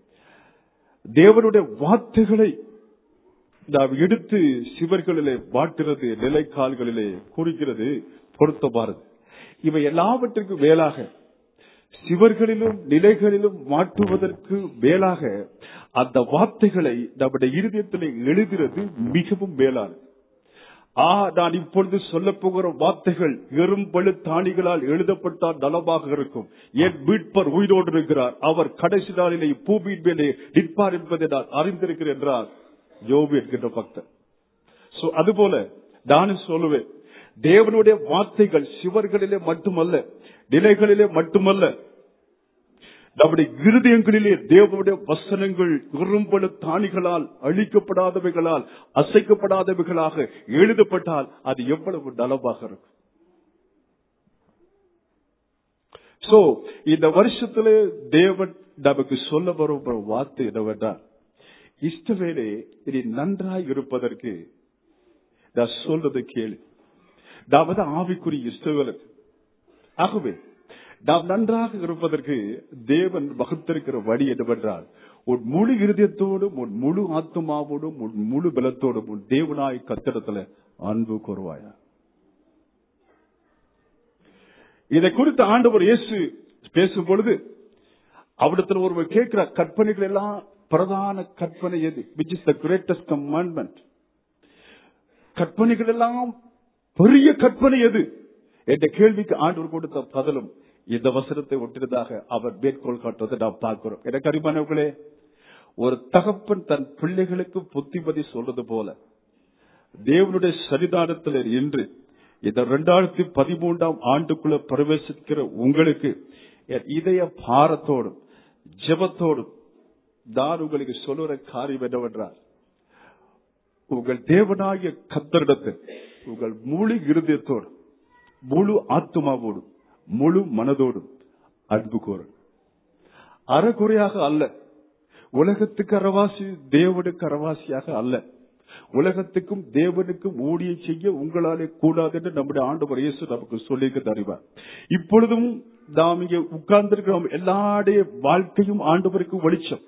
தேவனுடைய வார்த்தைகளை நாம் எடுத்து சிவர்களிலே மாட்டுறது, நிலைக்கால்களிலே குறிக்கிறது பொருத்தமானது. இவை எல்லாவற்றிற்கும் மேலாக சிவர்களிலும் நிலைகளிலும் மாற்றுவதற்கு மேலாக அந்த வார்த்தைகளை நம்முடைய இருதயத்திலே எழுதுகிறது மிகவும் மேலானது. நான் இப்பொழுது சொல்ல போகிற வார்த்தைகள் எறும்பழு தாணிகளால் எழுதப்பட்டால் நலமாக இருக்கும். என் மீட்பர் உயிரோடு இருக்கிறார், அவர் கடைசி நாளிலே பூமியின் மேலே நிற்பார் என்பதை நான் அறிந்திருக்கிறேன் என்றார் யோபு என்கின்ற பக்தர். அதுபோல நானும் சொல்லுவேன், தேவனுடைய வார்த்தைகள் சிவர்களிலே மட்டுமல்ல, நிலைகளிலே மட்டுமல்ல, நம்முடைய இருதயங்களிலே தேவனுடைய வசனங்கள் இரும்பழு தாணிகளால் அழிக்கப்படாதவைகளால் அசைக்கப்படாதவைகளாக எழுதப்பட்டால் அது எவ்வளவு நலமாக இருக்கும். இந்த வருஷத்திலே தேவன் நமக்கு சொல்ல வரும் ஒரு வார்த்தை என்னவென்றால், இஷ்டவேளை இனி நன்றாய் இருப்பதற்கு நான் சொல்றதை கேளு. நாம் தான் ஆவிக்குரிய இஷ்டவேலர். ஆகவே நாம் நன்றாக இருப்பதற்கு தேவன் வகுத்திருக்கிற வழி என்னவென்றால், உன் முழு இருதயத்தோடும் உன் முழு ஆத்மாவோடும் உன் முழு பலத்தோடும் உன் தேவனாய் கர்த்தரிடத்தில் அன்பு கூறுவாயா. இதை குறித்து ஆண்டவர் இயேசு பேசும் பொழுது அவரிடத்தில் ஒருவர் கேட்கிறார், கற்பனைகள் எல்லாம் பிரதான கற்பனை எது? which is the greatest commandment? கற்பனைகள் எல்லாம் பெரிய கற்பனை எது என்ற கேள்விக்கு ஆண்டவர் கொடுத்த பதிலும் இந்த வசனத்தை ஒட்டினதாக அவர் மேற்கோள் காட்டுவதை நாம் பார்க்கிறோம். எனக்கு அருமையானவர்களே, ஒரு தகப்பன் தன் பிள்ளைகளுக்கு புத்திமதி சொல்றது போல தேவனுடைய சன்னிதானத்தில் இன்று இந்த 2013 ஆண்டுக்குள்ள பிரவேசிக்கிற உங்களுக்கு என் இதய பாரத்தோடும் ஜெபத்தோடும் நான் உங்களுக்கு சொல்லுற காரியம் என்னவென்றால், உங்கள் தேவனாகிய கர்த்தரிடத்தில் உங்கள் முழு இருதயத்தோடும் முழு ஆத்மாவோடும் முழு மனதோடும் அன்பு கூறும். அறகுறையாக அல்ல, உலகத்துக்கு அறவாசி தேவனுக்கு அறவாசியாக அல்ல. உலகத்துக்கும் தேவனுக்கும் ஊழியை செய்ய உங்களாலே கூடாது என்று நம்முடைய ஆண்டவர் இயேசு நமக்கு சொல்லிக்க தருவார். இப்பொழுதும் நாம் இங்கே உட்கார்ந்திருக்கிறோம். எல்லாருடைய வாழ்க்கையும் ஆண்டவருக்கு வெளிச்சம்.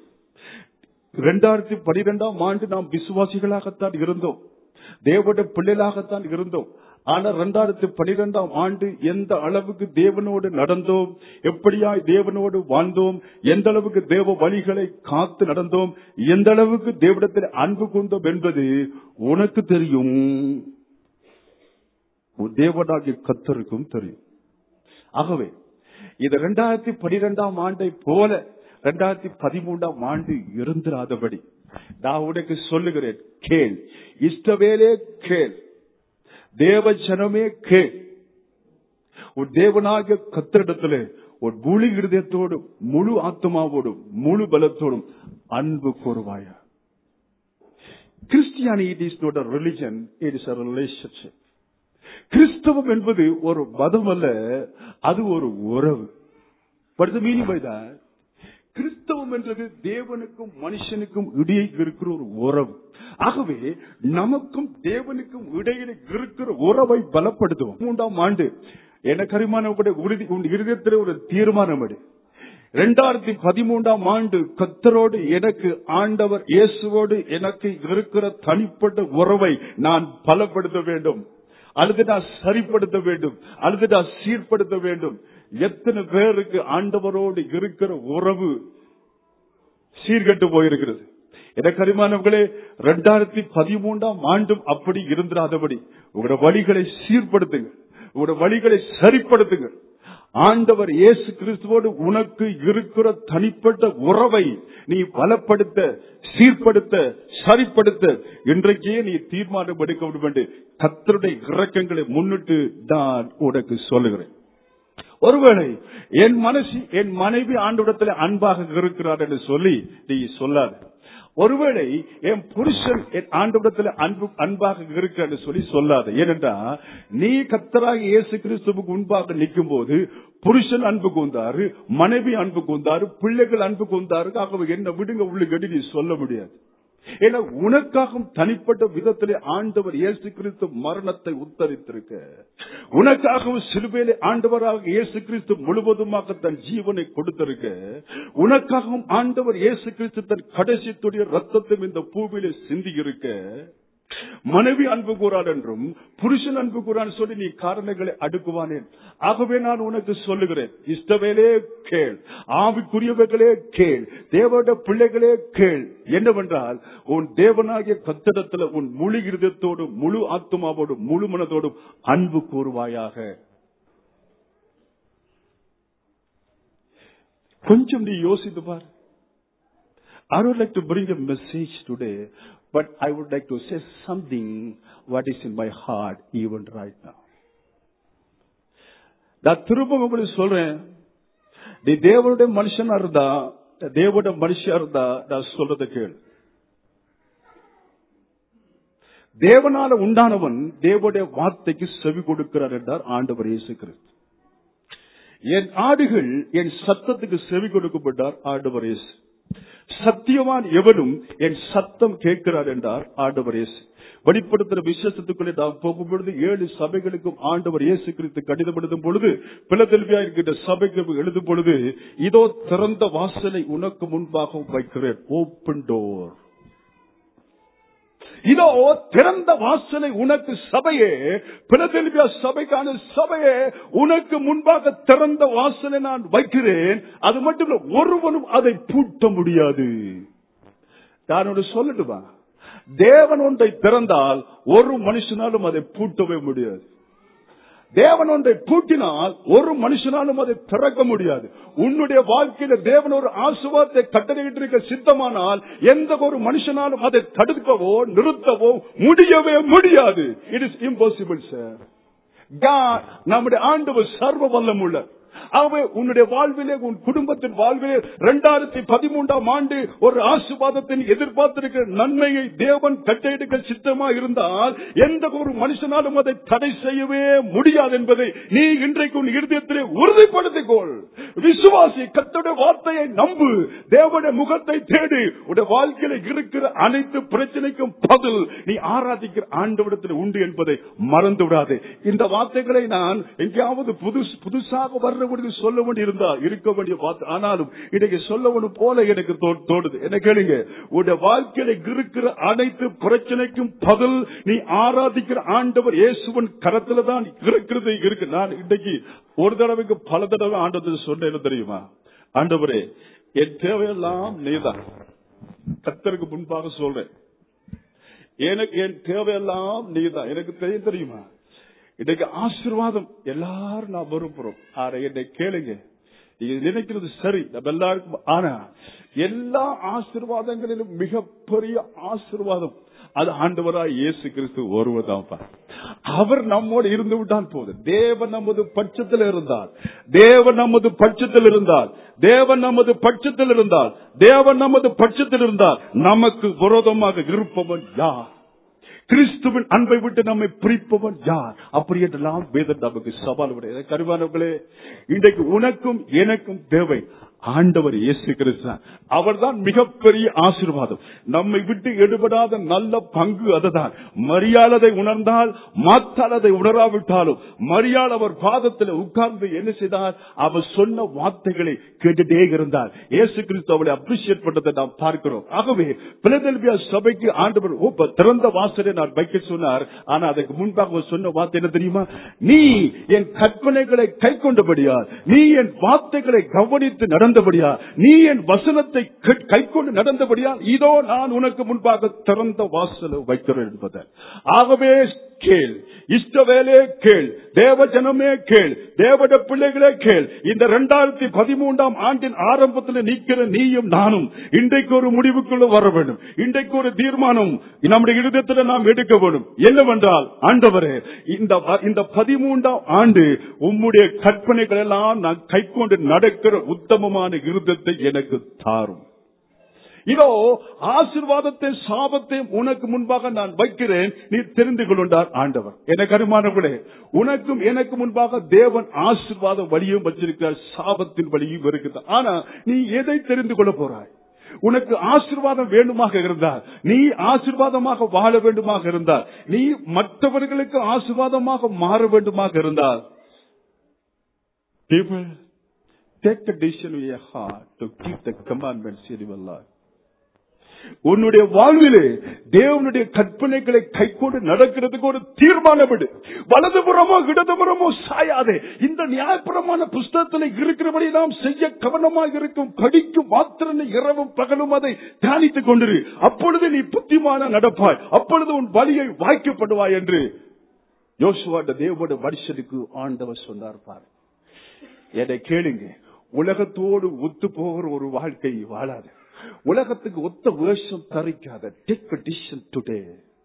2012 ஆண்டு நாம் விசுவாசிகளாகத்தான் இருந்தோம், தேவனுடைய பிள்ளைகளாகத்தான் இருந்தோம். ஆனால் 2012 ஆண்டு எந்த அளவுக்கு தேவனோடு நடந்தோம், எப்படியாய் தேவனோடு வாழ்ந்தோம், எந்த அளவுக்கு தேவ வழிகளை காத்து நடந்தோம், எந்த அளவுக்கு தேவனிடத்தில் அன்பு கொண்டோம் என்பது உனக்கு தெரியும், தேவனாகிய கர்த்தருக்கும் தெரியும். ஆகவே இது 2012 ஆண்டை போல 2013 ஆண்டு இருந்திராதபடி நான் உனக்கு சொல்லுகிறேன், கேள். இஷ்டவேலே கேள், தேவ ஜனமே கேள். உன் தேவனாகிய கர்த்தரிடத்திலே ஒரு முழு இருதயத்தோடும் முழு ஆத்மாவோடும் முழு பலத்தோடும் அன்பு கூறுவாயா. Christianity is not a religion, it is a relationship. கிறிஸ்தவம் என்பது ஒரு மதம் அல்ல, அது ஒரு உறவு. What is the meaning by that? கிறிஸ்தவம் என்றது தேவனுக்கும் மனுஷனுக்கும் இடையே இருக்கிற ஒரு உறவு. ஆகவே நமக்கும் தேவனுக்கும் இடையில இருக்கிற உறவை பலப்படுத்துவோம். 3ஆம் ஆண்டு எனக்கு அறிமான இருதயத்தில் ஒரு தீர்மானம் எடு. 2013ஆம் ஆண்டு கர்த்தரோடு எனக்கு ஆண்டவர் இயேசுவோடு எனக்கு இருக்கிற தனிப்பட்ட உறவை நான் பலப்படுத்த வேண்டும், அல்லது நான் சரிப்படுத்த வேண்டும், அல்லது நான் சீர்படுத்த வேண்டும். எத்தனை பேருக்கு ஆண்டவரோடு இருக்கிற உறவு சீர்கட்டு போயிருக்கிறது? எனக்கு அறிமானவர்களே, 2013ஆம் ஆண்டும் அப்படி இருந்திராதபடி உங்களோட வழிகளை சீர்படுத்துங்க, உங்களோட வழிகளை சரிப்படுத்துங்க. ஆண்டவர் இயேசு கிறிஸ்துவோடு உனக்கு இருக்கிற தனிப்பட்ட உறவை நீ பலப்படுத்த, சீர்படுத்த, சரிப்படுத்த இன்றைக்கே நீ தீர்மானம் எடுக்க வேண்டும் என்று கர்த்தருடைய இரக்கங்களை முன்னிட்டு நான் உனக்கு சொல்லுகிறேன். ஒருவேளை என் மனைவி ஆண்டவரிடத்தில் அன்பாக இருக்கிறார் என்று சொல்லி நீ சொல்லாது. ஒருவேளை என் புருஷன் என் ஆண்டவரிடத்தில் அன்பாக இருக்கிறார் என்று சொல்லி சொல்லாது. ஏனென்றால் நீ கர்த்தராகிய இயேசு கிறிஸ்துவுக்கு முன்பாக நிற்கும் போது புருஷன் அன்பு கூர்ந்தாரு, மனைவி அன்பு கூர்ந்தாரு, பிள்ளைகள் அன்பு கூர்ந்தாரு. ஆகவே என்ன விடுங்க உள்ளுங்கடி நீ சொல்ல முடியாது. ஏன்னா உனக்காகவும் தனிப்பட்ட விதத்திலே ஆண்டவர் இயேசு கிறிஸ்து மரணத்தை உத்தரித்திருக்க, உனக்காகவும் சிலுவையிலே ஆண்டவராக இயேசு கிறிஸ்து முழுவதுமாக தன் ஜீவனை கொடுத்திருக்க, உனக்காகவும் ஆண்டவர் இயேசு கிறிஸ்து தன் கடைசி துடைய ரத்தத்தையும் இந்த பூமியிலே சிந்தி இருக்க, மனைவி அன்பு கூறான் என்றும் புருஷன் அன்பு கூறான் சொல்லி நீ காரணங்களை அடுக்குவானேன். ஆகவே நான் உனக்கு சொல்லுகிறேன், இஷ்டவேலே கேள், ஆவிக்குரியவர்களே கேள், தேவனுடைய பிள்ளைகளே கேள். என்னவென்றால் உன் தேவனாகிய கர்த்தரிடத்தில் உன் முழு இருதயத்தோடும் முழு ஆத்மாவோடும் முழு மனதோடும் அன்பு கூறுவாயாக. கொஞ்சம் நீ யோசித்து பார். I would like to bring a message today, but I would like to say something what is in my heart even right now. நான் திரும்ப உங்களுக்கு சொல்றேன், நீ தேவனுடைய மனுஷனா இருந்தா, தேவனுடைய மனுஷியா இருந்தா நான் சொல்றதை கேள். தேவனால உண்டானவன் தேவனுடைய வார்த்தைக்கு செவி கொடுக்கிறார் என்றார் ஆண்டவர் இயேசு கிறிஸ்து. என் ஆடுகள் என் சத்தத்துக்கு செவி கொடுக்கப்பட்டார் ஆண்டவர் இயேசு. சத்தியவான் எவனும் என் சத்தம் கேட்கிறார் என்றார் ஆண்டவர் இயேசு. வெளிப்படுத்துற விசேஷத்துக்குள்ளே நாம் போகும் பொழுது 7 சபைகளுக்கும் ஆண்டவர் இயேசு கிறிஸ்து கடிதம் எழுதும் பொழுது, பிலதெல்பியா என்கின்ற சபைக்கு எழுதும் பொழுது, இதோ திறந்த வாசலை உனக்கு முன்பாக வைக்கிறேன், ஓப்பன் டோர். இதோ திறந்த வாசலை உனக்கு சபையே, பிலதெல்பியா சபைக்கான சபையே, உனக்கு முன்பாக திறந்த வாசலை நான் வைக்கிறேன். அது மட்டும் ஒருவனும் அதை பூட்ட முடியாது. நான் ஒன்று சொல்லட்டுமா? தேவன் ஒன்றை திறந்தால் ஒரு மனுஷனாலும் அதை பூட்டவே முடியாது. தேவன் ஒன்றை பூட்டினால் ஒரு மனுஷனாலும் அதை திறக்க முடியாது. உன்னுடைய வாழ்க்கையில தேவன் ஒரு ஆசீர்வாதத்தை கட்டளையிட்டு இருக்க சித்தமானால் எந்த ஒரு மனுஷனாலும் அதை தடுக்கவோ நிறுத்தவோ முடியவே முடியாது. It is impossible sir. நம்முடைய ஆண்டவர் சர்வ வல்லமுள்ள. ஆகவே உன்னுடைய வாழ்விலே, உன் குடும்பத்தின் வாழ்விலே 2013ஆம் ஆண்டு ஒரு ஆசீர்வாதத்தின் எதிர்பார்த்திருக்கிற நன்மையை தேவன் கட்டளையிட சித்தமா இருந்தால் எந்த ஒரு மனுஷனாலும் அதை தடை செய்யவே முடியாது என்பதை நீ இன்றைக்கு உன் இருதயத்திலே உறுதிப்படுத்திக் கொள். விசுவாசி, கர்த்தருடைய வார்த்தையை நம்பு, தேவனுடைய முகத்தை தேடு. உடைய வாழ்க்கையில இருக்கிற அனைத்து பிரச்சனைக்கும் பதில் நீ ஆராதிக்கிற ஆண்டவரிடத்தில் உண்டு என்பதை மறந்து விடாதே. இந்த வார்த்தைகளை நான் எங்கேயாவது புதுசாக வர்ற சொல்ல வேண்டி இருந்தா இருக்க வேண்டிய வார்த்தை, ஆனாலும் இன்னைக்கு சொல்லவனும் போல எனக்கு தோடுது. என்ன கேளுங்க, உடைய வாழ்க்கையில இருக்கிற அனைத்து பிரச்சனைக்கும் பதில் நீ ஆராதிக்கிற ஆண்டவர் இயேசுவின் கரத்துல தான் இருக்கிறது இருக்கு. நான் இன்னைக்கு ஒரு தடவைக்கு பல தடவை ஆண்டவர் சொன்னேன் தெரியுமா, ஆண்டவரே என் தேவையெல்லாம் நீதான். கர்த்தருக்கு முன்பாக சொல்றேன், எனக்கு என் தேவையெல்லாம் நீதான். எனக்கு தெரியுமா, இன்னைக்கு ஆசீர்வாதம் எல்லாரும் நான் விரும்புறோம். ஆனா என்னை கேளுங்க, நீங்க நினைக்கிறது சரி, நம்ம எல்லாருக்கும். ஆனா எல்லா ஆசீர்வாதங்களிலும் மிகப்பெரிய ஆசீர்வாதம் அது ஆண்டவராய் இயேசு கிறிஸ்து ஒருவர்தான். அவர் நம்மோடு இருந்து விட்டால் போதும். தேவன் நமது பட்சத்தில் இருந்தால், தேவன் நமது பட்சத்தில் இருந்தால், தேவன் நமது பட்சத்தில் இருந்தால், தேவன் நமது பட்சத்தில் இருந்தால் நமக்கு விரோதமாக இருப்பவன் யார்? கிறிஸ்துவின் அன்பை விட்டு நம்மை பிரிப்பவன் யார்? அப்படி என்றெல்லாம் வேதம் நமக்கு சவால் விட. கருவானவர்களே, இன்றைக்கு உனக்கும் எனக்கும் தேவை ஆண்டவர் இயேசு கிறிஸ்து. அவர்தான் மிகப்பெரிய ஆசீர்வாதம். நம்மை விட்டு எடுபடாத நல்ல பங்கு அதுதான். மரியாதை உணர்ந்தால், மாத்தால் அதை உணராவிட்டாலும், மரியாதை அவர் பாதத்தில் உட்கார்ந்து என்ன செய்தார்? அவர் சொன்ன வார்த்தைகளை கேட்டுட்டே இருந்தார். இயேசு கிறிஸ்து அவளை அப்ரிசியேட் பண்ணதை நாம் பார்க்கிறோம். ஆகவே பிலதெல்பியா சபைக்கு ஆண்டவர் திறந்த வாசலை நான் வைக்க சொன்னார். ஆனா அதுக்கு முன்பாக சொன்ன வார்த்தை என்ன தெரியுமா? நீ என் கற்பனைகளை கை கொண்டபடியால், நீ என் வார்த்தைகளை கவனித்து நடந்தபடியா, நீ என் வசனத்தை கைக்கொண்டு நடந்தபடியால் இதோ நான் உனக்கு முன்பாக திறந்த வாசலை வைக்கிறேன் என்பது. ஆகவே கேள், இஷ்டவேலே கேள், தேவ ஜனமே கேள், தேவட பிள்ளைகளே கேள். இந்த 2013ஆம் ஆண்டின் ஆரம்பத்தில் நிற்கிற நீயும் நானும் இன்றைக்கு ஒரு முடிவுக்குள்ள வர வேண்டும். இன்றைக்கு ஒரு தீர்மானம் நம்முடைய இருதயத்தில் நாம் எடுக்க வேண்டும். என்னவென்றால், ஆண்டவரே, இந்த 13ஆம் ஆண்டு உம்முடைய கற்பனைகள் எல்லாம் நான் கைக்கொண்டு நடக்கிற உத்தமமான இருதயத்தை எனக்கு தாரும். இதோ ஆசீர்வாதத்தை சாபத்தை உனக்கு முன்பாக நான் வைக்கிறேன், நீ தெரிந்து கொண்டார் ஆண்டவர். என கருமானவர்களே, உனக்கும் எனக்கு முன்பாக தேவன் ஆசீர்வாத வழியும் வச்சிருக்கிறார், சாபத்தின் வழியும் இருக்கிறார். ஆனா நீ எதை தெரிந்து கொள்ள போறாய்? உனக்கு ஆசீர்வாதம் வேண்டுமாக இருந்தால், நீ ஆசீர்வாதமாக வாழ வேண்டுமாக இருந்தால், நீ மற்றவர்களுக்கு ஆசீர்வாதமாக மாற வேண்டுமாக இருந்தால், people take a decision in your heart to keep the commandments in your life. உன்னுடைய வாழ்விலே தேவனுடைய கற்பனைகளை கைக்கொண்டு நடக்கிறதுக்கு ஒரு தீர்மானம் எடு. வலதுபுறமோ இடதுபுறமோ சாயாதே. இந்த நியாயப்பிரமாண புஸ்தகத்தில் இருக்கிறபடி நாம் செய்ய கவனமாக இருக்கும். படிக்கும் மாத்திரம் இரவும் பகலும் அதை தியானித்துக் கொண்டிரு. அப்பொழுது நீ புத்திமான நடப்பாய், அப்பொழுது உன் வழியை வாய்க்கப்படுவாய் என்று யோசுவாட்ட தேவனுடைய மனுஷனுக்கு ஆண்டவர் சொன்னார். பாரு, என்னை கேளுங்க, உலகத்தோடு ஒத்து போகிற ஒரு வாழ்க்கை வாழாது. உலகத்துக்கு ஒத்த வேஷம் தரிக்காத. Take a decision today.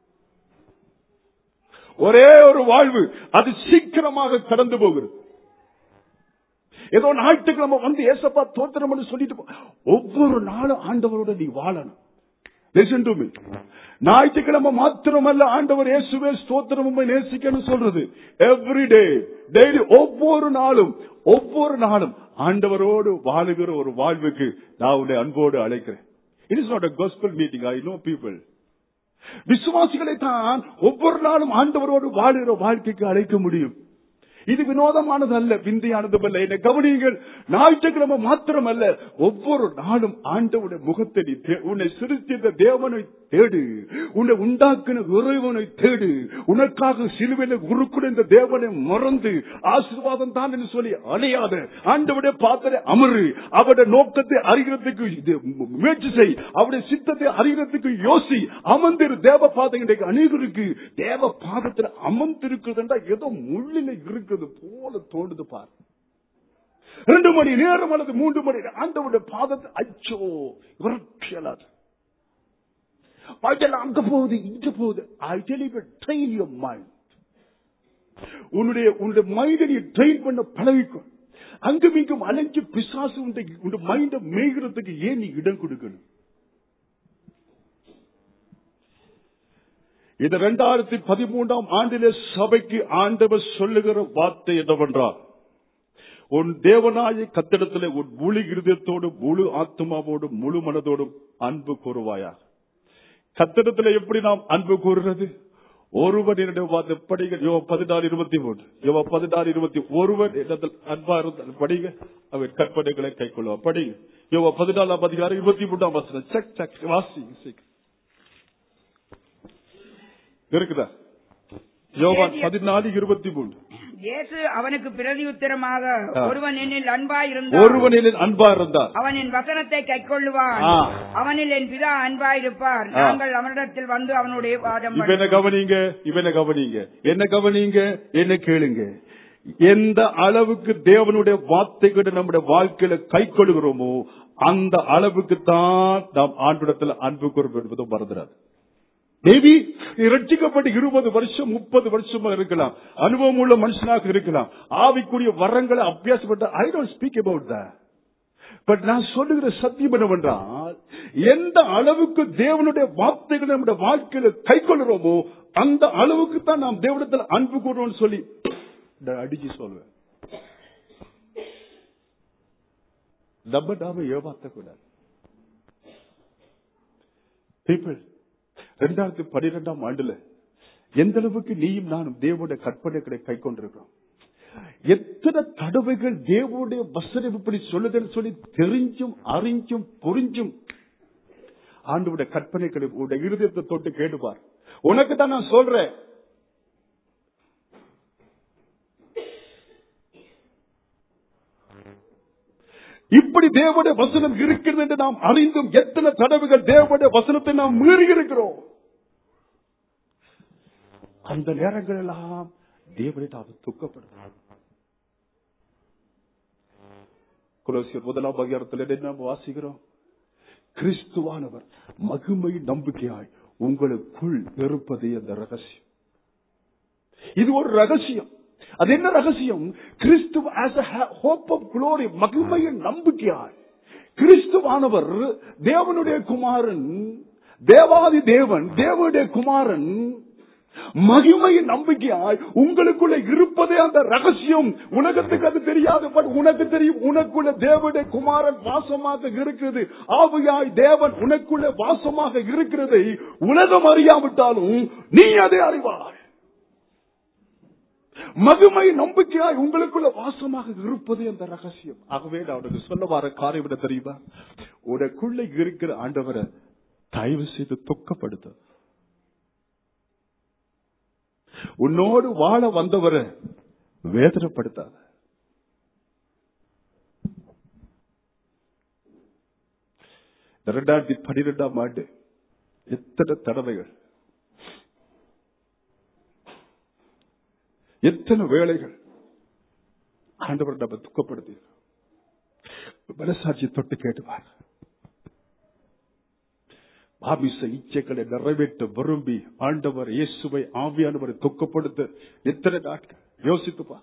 ஒரே ஒரு வாழ்வு, அது சீக்கிரமாக கடந்து போகிறது. ஏதோ ஞாயிற்றுக்கிழமை வந்து ஏசப்பா தோத்திரம் சொல்லிட்டு ஒவ்வொரு நாளும் ஆண்டவரோட நீ வாழணும். Listen to me. ஞாயிற்றுக்கிழமை மாத்திரமல்ல ஆண்டவர் இயேசுவே ஸ்தோத்திரம் நேசிக்கணும் சொல்றது. எவ்ரி டே, டெய்லி, ஒவ்வொரு நாளும் ஆண்டவரோடு வாழுகிற ஒரு வாழ்வுக்கு நான் உன்னை அன்போடு அழைக்கிறேன். It is not a gospel meeting. I know people. விசுவாசிகளை தான் ஒவ்வொரு நாளும் ஆண்டவரோடு வாழுகிற வாழ்க்கைக்கு அழைக்க முடியும். இது வினோதமானது அல்ல, விந்தையானதும் அல்ல. என்னை கவனியுங்கள், ஞாயிற்றுக்கிழமை மாத்திரமல்ல, ஒவ்வொரு நாளும் ஆண்டவனுடைய முகத்தை உன்னை சிருஷ்டித்த தேவனை தேடு, உன்னை உண்டாக்கின இறைவனை தேடு. உனக்காக சிலுவையில் உருக்குடைந்த தேவனை மறந்து ஆசீர்வாதம் தான் என்று சொல்லி அலையாத. ஆண்டவருடைய பாத்திரை அமரு. அவருடைய நோக்கத்தை அறிகிறதுக்கு முயற்சி செய். அவருடைய சித்தத்தை அறிகிறதுக்கு யோசி. அமர்ந்திரு. தேவ பாதை இன்றைக்கு அநேகருக்கு தேவ பாதத்தில் அமர்ந்திருக்கிறது என்றால் ஏதோ முள்ளில இருக்கு இருக்கிறது போல தோன்றுது பார். 2 மணி நேரம் அல்லது 3 மணி நேரம் ஆண்டவருடைய பாதத்தை அச்சோ விரட்டியலாது. அங்க போகுது இங்க போகுது. I tell you, train your mind. உன்னுடைய மைண்டை நீ ட்ரெயின் பண்ண பழகிக்கும். அங்கும் இங்கும் அலைஞ்சு பிசாசு உன்னுடைய மைண்டை மேய்கிறதுக்கு ஏன் நீ இடம் கொடுக்கணும்? இது 2013 ஆண்டிலே சபைக்கு ஆண்டவர் சொல்லுகிற வார்த்தை என்னவென்றால், உன் தேவனாய கத்திடத்திலே உன் முழு இருதயத்தோடும் முழு ஆத்மாவோடும் முழு மனதோடும் அன்பு கூறுவாயா. கத்திடத்திலே எப்படி நாம் அன்பு கூறுறது? ஒருவன் என்னுடைய படிங்க. யோவா 16:23. யோவா 16:20. ஒருவன் என்னிடத்தில் அன்பா இருந்தால் படிங்க, அவன் கற்பனைகளை கை கொள்வான். படிங்க யோவா 14:23 செக் செக் வாசி இருக்குதா? யோவா 14:23. இயேசு அவனுக்கு பிரதியுத்தரமாக, ஒருவன் என்னில் அன்பாயிருந்தால் அவன் என் வசனத்தை கைக்கொள்ளுவான், அவனில் என் பிதா அன்பாயிருப்பார், நாங்கள் அவனிடத்தில் வந்து அவனுடைய பாதம். இவனை கவனிங்க, என்ன கேளுங்க. எந்த அளவுக்கு தேவனுடைய வார்த்தைகளை நம்முடைய வாழ்க்கையில கை கொள்கிறோமோ அந்த அளவுக்கு தான் நாம் ஆண்டவரிடத்தில் அன்பு கூறுவோம் என்பதும் மறந்துடாது. மேபி இரட்சிக்கப்பட்டு 20 வருஷம் 30 வருஷமா இருக்கலாம், அனுபவம் உள்ள மனுஷனாக இருக்கலாம், ஆவிக்குரிய வரங்களை அபியாசப்பட்ட. I don't speak about that. But நான் சொல்லுகிற சத்தியம் என்னவென்றால், எந்த அளவுக்கு தேவனுடைய வார்த்தைகளை நம்முடைய வாழ்க்கையில கை கொள்கிறோமோ அந்த அளவுக்கு தான் நாம் தேவனிடத்தில் அன்பு கூறுவோம் சொல்லி அடிச்சு சொல்லுவேன். நம்ம ஏமாத்தக்கூடாது. 2012 ஆண்டுல எந்த அளவுக்கு நீயும் நானும் தேவனுடைய கற்பனைகளை கை கொண்டிருக்கிறோம். எத்தனை தடவைகள் தேவனுடைய வசனம் இப்படி சொல்லுதல் சொல்லி தெரிஞ்சும் அறிஞ்சும் புரிஞ்சும் ஆண்டவருடைய கற்பனைகளை உடைய இருதயத்தை தொட்டு கேட்டுப்பார். உனக்கு தான் நான் சொல்றேன். இப்படி தேவனுடைய வசனம் இருக்கிறது என்று நாம் அறிந்தும் எத்தனை தடவைகள் தேவனுடைய வசனத்தை நாம் மீறி இருக்கிறோம். அந்த நேரங்கள் எல்லாம் தேவனை நாம் துக்கப்படுகிறோம். கொலோசியர் 1 நாம் வாசிக்கிறோம், கிறிஸ்துவானவர் மகிமை நம்பிக்கையாய் உங்களுக்குள் இருப்பதே அந்த ரகசியம். இது ஒரு ரகசியம். அது என்ன ரகசியம்? கிறிஸ்து as a hope of glory, மகிமையின் நம்பிக்கையாய் கிறிஸ்துவானவர் தேவனுடைய குமாரன், தேவாதி தேவன் தேவனுடைய குமாரன் மகிமையின் நம்பிக்கையாய் உங்களுக்குள்ள இருப்பதே அந்த ரகசியம். உலகத்துக்கு அது தெரியாது, பட் உனக்கு தெரியும். உனக்குள்ள தேவனுடைய குமாரன் வாசமாக இருக்கிறது. ஆவியாய் தேவன் உனக்குள்ள வாசமாக இருக்கிறதை உலகம் அறியாவிட்டாலும் நீ அதை அறிவாய். மகிமை நம்பிக்கையாய் உங்களுக்குள்ள வாசமாக இருப்பது அந்த ரகசியம். ஆகவே நான் உனக்கு சொல்ல வர காரியம் என்ன தெரியுமா? உனக்குள்ள இருக்கிற ஆண்டவரை தயவு செய்து துக்கப்படுத்த, உன்னோடு வாழ வந்தவரை வேதனைப்படுத்தாத. இந்த 2012 ஆண்டு எத்தனை தடவைகள், எத்தனை வேளைகள் ஆண்டவர் நம்ம துக்கப்படுத்தி மனசாட்சி தொட்டு கேட்டுவார். மாமிச இச்சைகளை நிறைவேற்ற விரும்பி ஆண்டவர் இயேசுவை ஆவியானவரை துக்கப்படுத்த எத்தனை நாட்கள் யோசித்துப்பா.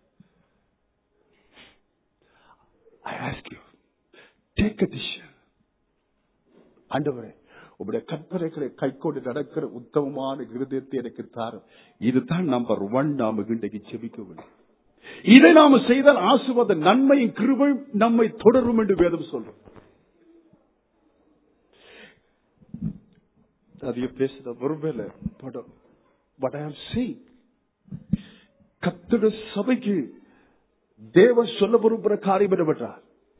I ask you, take a decision. ஆண்டவரே, உங்களுடைய கற்பனைகளை கைக்கொண்டு நடக்கிற உத்தமமான இருதயத்தை எனக்கு தாரும். இதுதான் நம்பர் 1. நாம இன்றைக்கு செபிக்க வேண்டும். இதை நாம செய்தால் ஆசீர்வாத நன்மையின் கிருபை நம்மை தொடரும் என்று வேதம் சொல்றோம். அதிக பேசுற ஒருவேளை கர்த்தருடைய சபைக்கு தேவன் சொல்ல விரும்புகிற காரியம் என்னவென்றால்,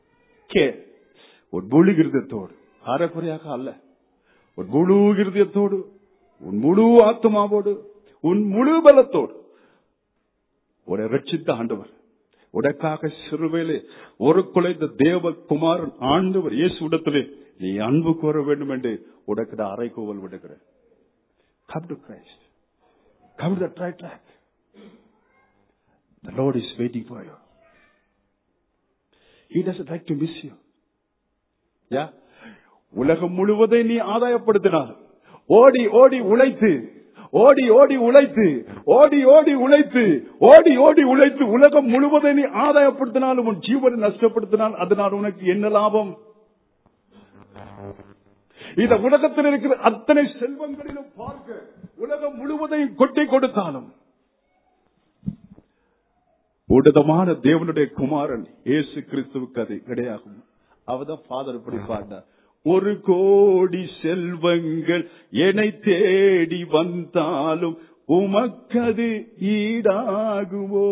உன் முழு இருதயத்தோடு, அறக்குறையாக அல்ல, உன் முழு இருதயத்தோடு, உன் முழு ஆத்மாவோடு, உன் முழு பலத்தோடு உன்னை ரட்சித்த ஆண்டவர் உனக்காக சிறுவேளை ஒரு குலைந்த தேவ குமாரன் ஆண்டவர் இயேசு இடத்திலே நீ அன்பு கோர வேண்டும் என்று உனக்கு நான் அறைகூவல் விடுகிறேன். Come to Christ. Come to the right track. The Lord is waiting for you. He doesn't like to miss you. Yeah? உலகம் முழுவதையும் நீ ஆதாயப்படுத்தினார். ஓடி ஓடி உழைத்து உலகம் முழுவதை நீ ஆதாயப்படுத்தினாலும் உன் ஜீவனை நஷ்டப்படுத்தினால் அதனால் உனக்கு என்ன லாபம்? இந்த உலகத்தில் இருக்கிற அத்தனை செல்வங்களிலும் பார்க்க உலகம் முழுவதையும் கொட்டி கொடுத்தாலும் உன்னதமான தேவனுடைய குமாரன் இயேசு கிறிஸ்துவுக்கு அது கிடையாகும். அவதான் ஃபாதர் இப்படி பாடினார். 1 கோடி செல்வங்கள் என்னை தேடி வந்தாலும் உமக்கது ஈடாகுமோ?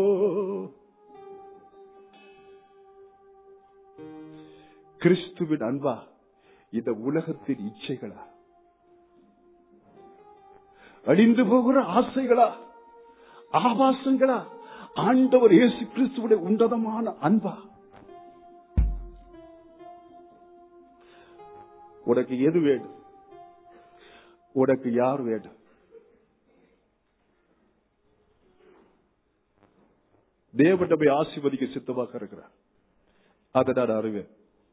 கிறிஸ்துவின் அன்பா இந்த உலகத்தின் இச்சைகளா, அழிந்து போகிற ஆசைகளா, ஆபாசங்களா, ஆண்டவர் இயேசு கிறிஸ்துவுடைய உன்னதமான அன்பா? உனக்கு எது வேண்டும்? உனக்கு யார் வேண்டும்? தேவன் நம்மை ஆசீர்வதிக்க சித்தமாக இருக்கிறார். அதை நான் அறிவேன்.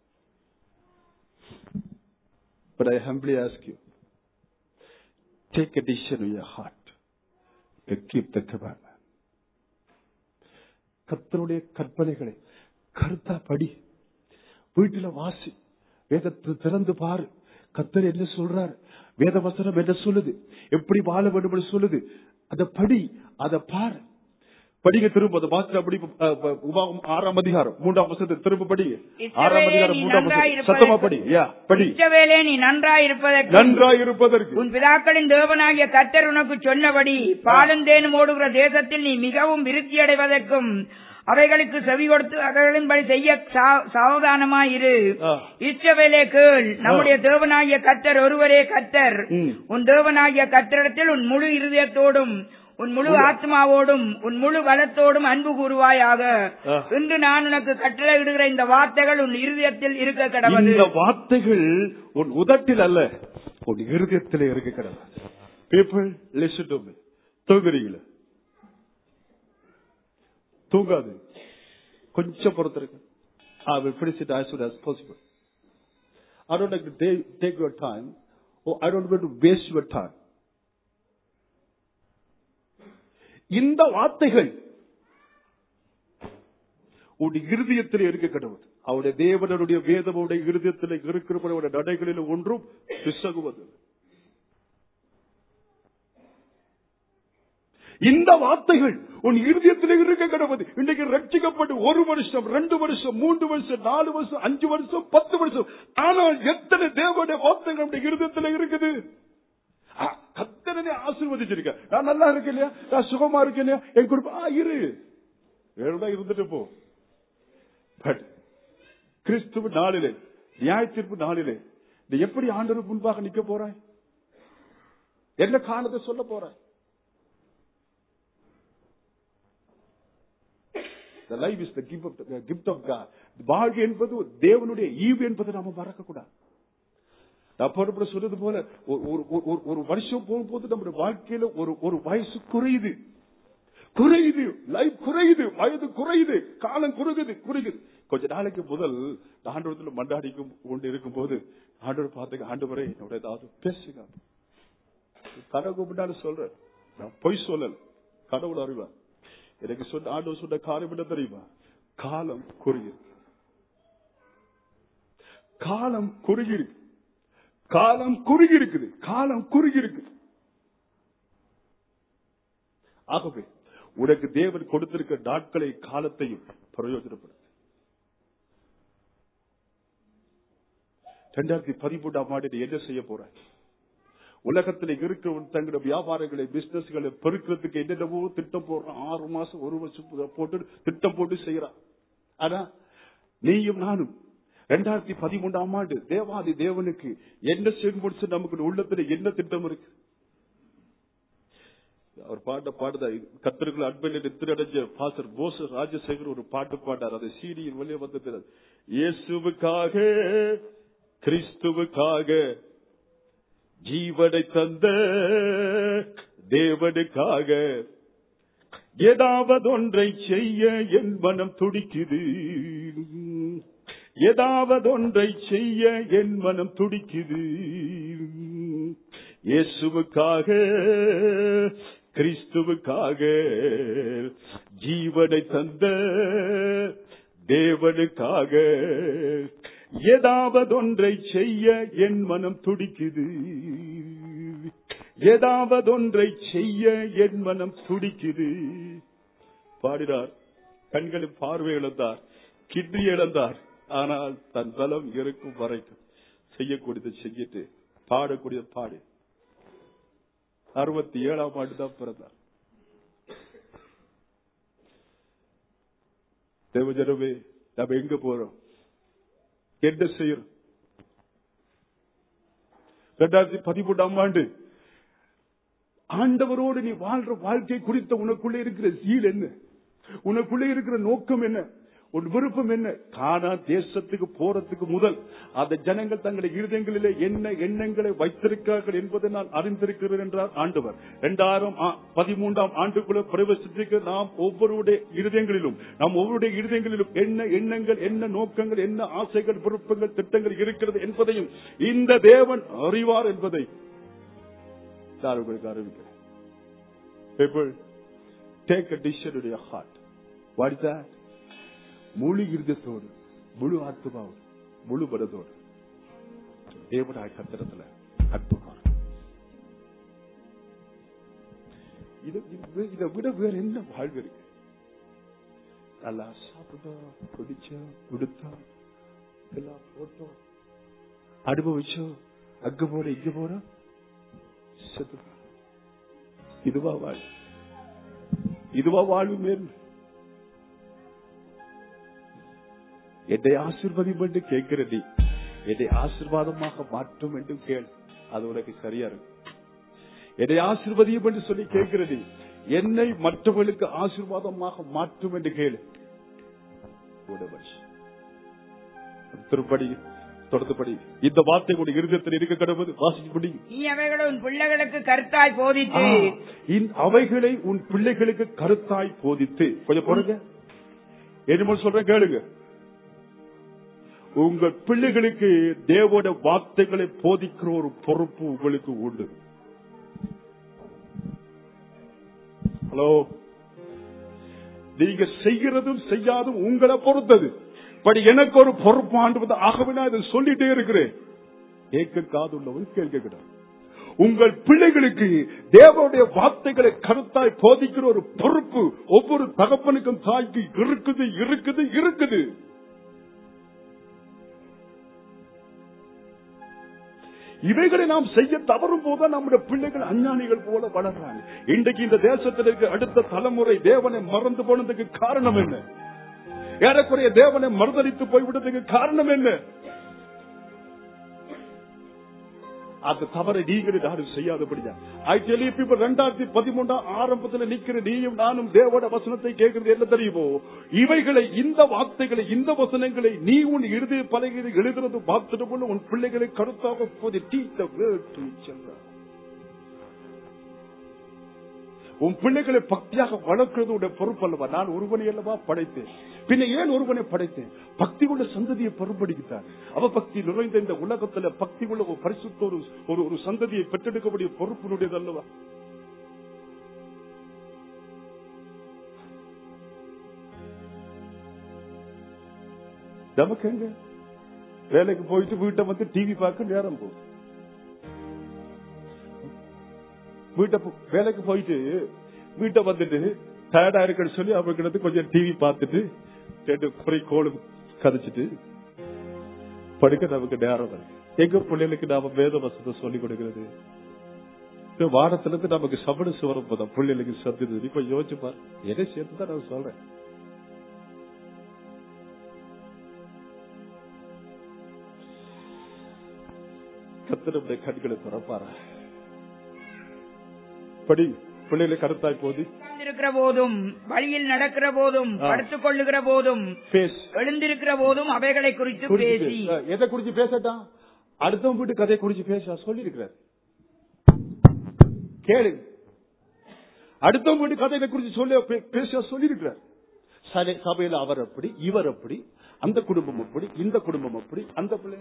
But I humbly ask you, take a decision in your heart to keep the commandment. கர்த்தருடைய கற்பனைகளை கருத்தா படி, வீட்டில வாசி, வேதத்தை திறந்து பாரு. கர்த்தர் என்ன சொல்றாரு, வேத வசனம் என்ன சொல்லுது, எப்படி வாழ வேண்டும் சொல்லுது, அதை படி, அதை பாரு. படிக்க திரும்ப அதை வாசிக்க படி. உபாகமம் 6ஆம் அதிகாரம் 3ஆம் வசனத்தை திரும்ப படி. 6ஆம் அதிகாரம் 3ஆம் வசனம் சத்தமா படி. படி. இஸ்ரவேலே, நீ நன்றாயிருப்பதற்கு உன் பிதாக்களின் தேவனாகிய கர்த்தர் உனக்கு சொன்னபடி பாலும் தேனும் ஓடுகிற தேசத்தில் நீ மிகவும் விருத்தி அடைவதற்கும் அவைகளுக்கு செவி கொடுத்து அவைகளின்படி செய்ய சாவதானமாயிரு. இஸ்ரவேலே கேள், நம்முடைய தேவனாகிய கர்த்தர் ஒருவரே கர்த்தர். உன் தேவனாகிய கர்த்தரிடத்தில் உன் முழு இருதயத்தோடும் உன் முழு ஆத்மாவோடும் உன் முழு பலத்தோடும் அன்பு கூறுவாயாக. இன்று நான் உனக்கு கட்டளையிடுகிற இந்த வார்த்தைகள் உன் இருதயத்தில் இருக்க கடவுள். இந்த வார்த்தைகள் உன் உதட்டில் அல்ல, உன் இருதயத்தில் இருக்க கடவுள். People listen to me. தூங்குறீங்களா? தூங்காது, கொஞ்சம் பொறுத்திருக்கு. I will finish it as soon as possible. I don't like to take your time, or I don't want to waste your time. இந்த வார்த்தைகள் உடைய இருதயத்தில் இருக்க கடவுள். அவருடைய தேவனுடைய வேதமுடைய இருதயத்தில் இருக்கிறவருடைய நடைகளில் ஒன்றும் பிசகுவது. இந்த வார்த்தைகள் உன் இருதயத்தில் இருக்க கடவுள். இன்றைக்கு ரட்சிக்கப்பட்டு 1 வருஷம், 2 வருஷம், 3 வருஷம், 4 வருஷம், 5 வருஷம், 10 வருஷம், ஆனால் எத்தனை தேவனுடைய வார்த்தைகள் நம்முடைய இருதயத்தில் இருக்குது? கர்த்தரே ஆசீர்வதிச்சிருக்க. நான் நல்லா இருக்கேன் இல்லையா, நான் சுகமா இருக்கேன் இல்லையா, என் குடும்பம் இரு, வேறதான் இருந்துட்டு போ. பட் கிறிஸ்துவ நாளிலே, நியாய தீர்ப்பு நாளிலே நீ எப்படி ஆண்டவருக்கு முன்பாக நிக்க போறாய்? என்ன காரணத்தை சொல்ல போறாய்? The life is the gift of God. வாழ்க்கை என்பது தேவனுடைய ஈவு என்பதை நாம மறக்க கூடாது. அப்ப சொல்றது போல ஒரு வருஷம் போகும்போது நம்முடைய வாழ்க்கையில ஒரு வயசு குறையுது, லைஃப் குறையுது, வயது குறையுது, காலம் குறுகுது. கொஞ்ச நாளைக்கு முதல் ஆண்டவரத்துல மண்டாடிக்கும் கொண்டு இருக்கும் போது ஆண்டவர் பார்த்து, ஆண்டவரே என்னோட ஏதாவது பேசுங்க. கடவுள் முன்னாடி சொல்ற, நான் பொய் சொல்லல, கடவுள் அறிவார். எனக்கு சொன்ன ஆண்டவர் சொன்ன காரியம் என்ன தெரியுமா? காலம் குறுகி இருக்குது. ஆகவே உனக்கு தேவன் கொடுத்திருக்க நாட்களை, காலத்தையும் பிரயோஜனப்படுத்து. 2013ஆம் ஆண்டு என்ன செய்ய போறாய்? உலகத்தில் இருக்கிறவன் தங்களுடைய வியாபாரங்களை, பிசினஸ்களை பெருக்கிறதுக்கு என்னென்னவோ திட்டம் போடுறான். 6 மாசம் 1 வருஷம் போட்டு திட்டம் போட்டு செய்யறான். ஆனா நீயும் நானும் 2013ஆம் ஆண்டு தேவாதி தேவனுக்கு என்ன செய்ய நமக்கு உள்ளத்துல என்ன திட்டம் இருக்கு? அவர் பாடுதா, கர்த்தருக்குள் அன்பில் நித்திரடைஞ்ச பாஸ்டர் போஸ் ராஜசேகர் ஒரு பாட்டு பாட்டார். அது சீடியின் வெளியே வந்தது. இயேசுவுக்காக, கிறிஸ்துவுக்காக, ஜீவனை தந்த தேவனுக்காக ஏதாவது ஒன்றை செய்ய என் மனம் துடிக்குது, ஏதாவது ஒன்றை செய்ய என் மனம் துடிக்குது. இயேசுவுக்காக, கிறிஸ்துவுக்காக ஜீவனை தந்த தேவனுக்காக ஏதாவது ஒன்றை செய்ய என் மனம் துடிக்குது, ஏதாவது ஒன்றை செய்ய என் மனம் துடிக்குது. பாடினார். கண்களின் பார்வை இழந்தார், கிட்னி இழந்தார். ஆனால் தன் பலம் இருக்கும் வரைக்கும் செய்யக்கூடியதை செஞ்சிட்டு பாடக்கூடிய பாடு. 67ஆம் ஆண்டு தான் பிறந்தார். தேவஜனமே, நம்ம எங்க போறோம், என்ன செய்யறோம்? 2013ஆம் ஆண்டு ஆண்டவரோடு நீ வாழ்ற வாழ்க்கை குறித்த உனக்குள்ளே இருக்கிற சீல் என்ன, உனக்குள்ளே இருக்கிற நோக்கம் என்ன, உன் விருப்பம் என்ன? கானா தேசத்துக்கு போறதுக்கு முதல் அந்த ஜனங்கள் தங்களுடைய இருதயங்களிலே என்ன எண்ணங்களை வைத்திருக்கிறார்கள் என்பதை நான் அறிந்திருக்கிறேன் என்றார் ஆண்டவர். 2013ஆம் ஆண்டுக்குள்ள பிரவேசித்திருக்க நாம் ஒவ்வொருடைய இருதயங்களிலும் என்ன எண்ணங்கள், என்ன நோக்கங்கள், என்ன ஆசைகள், விருப்பங்கள், திட்டங்கள் இருக்கிறது என்பதையும் இந்த தேவன் அறிவார் என்பதை நான் உங்களுக்கு அறிவிக்கிறேன். People, take a decision in your heart. What is that? முழு இருதயத்தோடு, முழு ஆத்மாவோடு, முழு மனதோடு தேவனாய கர்த்தரிடத்தில் அன்பு காண. இதை விட வேற என்ன வாழ்வு இருக்கு? நல்லா சாப்பிட்டோம், குடிச்சோம், கொடுத்தோம், எல்லாம் போட்டோம், அனுபவிச்சோம், அங்க போற இங்க போற செத்து. இதுவா வாழ்வு? இதுவா வாழ்வு மேன்மை? என்னை ஆசீர்வதியும் என்று கேட்கிற நீ என்னை ஆசீர்வாதமாக மாற்றும் என்று கேள், அது உனக்கு சரியா இருக்கும். என்னை ஆசீர்வதியும் என்று சொல்லி கேட்கிற நீ என்னை மற்றவர்களுக்கு ஆசீர்வாதமாக மாற்றும் என்று கேளு. திருப்படி தொடர்ந்துபடி இந்த வார்த்தை கூட இருதயத்தில் இருக்க கடவுள் வாசிக்கப்படி. நீ அவைகளை உன் பிள்ளைகளுக்கு கருத்தாய் போதித்து, அவைகளை உன் பிள்ளைகளுக்கு கருத்தாய் போதித்து. கொஞ்சம் போடுங்க, என்ன சொல்றேன் கேளுங்க. உங்கள் பிள்ளைகளுக்கு தேவனுடைய வார்த்தைகளை போதிக்கிற ஒரு பொறுப்பு உங்களுக்கு உண்டு. ஹலோ, நீங்க செய்கிறதும் செய்யாதும் உங்களை பொறுத்தது. பட் எனக்கு ஒரு பொறுப்பு ஆண்டு ஆகவே நான் இதை சொல்லிட்டே இருக்கிறேன். கேட்க காது உள்ளவன் கேட்க. உங்கள் பிள்ளைகளுக்கு தேவனுடைய வார்த்தைகளை கருத்தாய் போதிக்கிற ஒரு பொறுப்பு ஒவ்வொரு தகப்பனுக்கும் தாய்க்கு இருக்குது இருக்குது இருக்குது. இவைகளை நாம் செய்ய தவறும் போதுதான் நம்முடைய பிள்ளைகள் அஞ்ஞானிகள் போல வளர்றாங்க. இன்றைக்கு இந்த தேசத்திற்கு அடுத்த தலைமுறை தேவனை மறந்து போனதுக்கு காரணம் என்ன? ஏறக்குறைய தேவனை மறுதளித்து போய்விட்டதுக்கு காரணம் என்ன? அந்த தவறை நீங்கள் யாரும் செய்யாதபடியா? ஐ டெல் யூ பீப்பிள், 2013 ஆரம்பத்தில் நிக்கிற நீயும் நானும் தேவட வசனத்தை கேட்கிறது என்ன தெரியுமோ? இவைகளை, இந்த வார்த்தைகளை, இந்த வசனங்களை நீ உன் இருதய பலகையில் எழுதுறது பார்த்துட்டு போல உன் பிள்ளைகளை கருத்தாக போது teach the word to each other. உன் பிள்ளைகளை பக்தியாக வளர்க்கிறது உடைய பொறுப்பு அல்லவா? நான் ஒருவனை அல்லவா படைத்தேன், பின்ன ஏன் ஒருவனை படைத்தேன்? பக்தி உள்ள சந்ததியை பொறுப்படுகிறார். அவ பக்தி நிறைந்த இந்த உலகத்துல பக்தி உள்ள ஒரு பரிசுத்த ஒரு சந்ததியை பெற்றெடுக்கக்கூடிய பொறுப்பினுடையது அல்லவா? நமக்கு எங்க வேலைக்கு போயிட்டு வீட்டை வந்து டிவி பார்க்க நேரம் போகும். வேலைக்கு போயிட்டு வீட்டை வந்துட்டு டயர்டா இருக்குன்னு சொல்லி அவங்களுக்கு கொஞ்சம் டிவி பார்த்துட்டு 2 குறை கோளு கதைச்சிட்டு படுக்க நமக்கு நேரம் வருது. எங்க பிள்ளைகளுக்கு நாம வேத வசனத்தை சொல்லிக் கொடுக்கிறது? வாரத்துல இருந்து நமக்கு சபடு சுவரம் போதும் பிள்ளைகளுக்கு சத்து. இப்ப யோசிச்சு பாரு, எதை சேர்த்துதான் நான் சொல்றேன். கர்த்தருடைய கண்களை திறப்பாரா? படி, பிள்ளைகளை கருத்தாய் போதி இருக்கிற போதும், வழியில் நடக்கிற போதும், படுத்துக் கொள்ளுகிற போதும், எழுந்திருக்கிற போதும் அவைகளை குறித்து பேசி. எதை குறிச்சு பேசட்டான்? அடுத்தவங்க வீட்டு கதையை குறிச்சு பேச சொல்லி இருக்கிறார். கேளு. அடுத்தவங்க கதைகளை குறித்து சொல்லியிருக்கிறார். சபையில அவர் அப்படி, இவர் அப்படி, அந்த குடும்பம் அப்படி, இந்த குடும்பம் அப்படி, அந்த பிள்ளை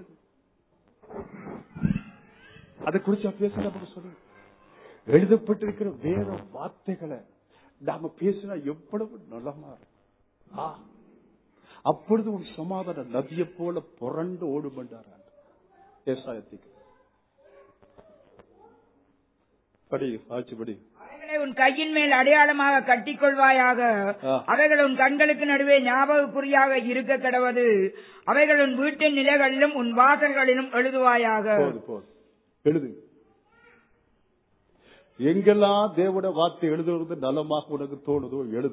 அதை குறித்து பேச சொல்லு. எழுதப்பட்டிருக்கிற வேற வார்த்தைகளை நாம பேசினா எவ்வளவு நலமா இருக்கும். அப்பொழுது ஒரு சமாதான நதியை போல புரண்டு ஓடும் என்றார் ஏசாயத்துக்கு. படி ஆட்சி படி. உன் கையின் மேல் அடையாளமாக கட்டிக் கொள்வாயாக. அவைகள் உன் கண்களுக்கு நடுவே ஞாபக குறியாக இருக்க கடவது. அவைகள் உன் வீட்டின் நிலைகளிலும் உன் வாசல்களிலும் எழுதுவாயாக. எழுது. எங்கெல்லாம் தேவனுடைய வார்த்தை எழுதுவது நலமாக உனக்கு தோணுதோ எழுது.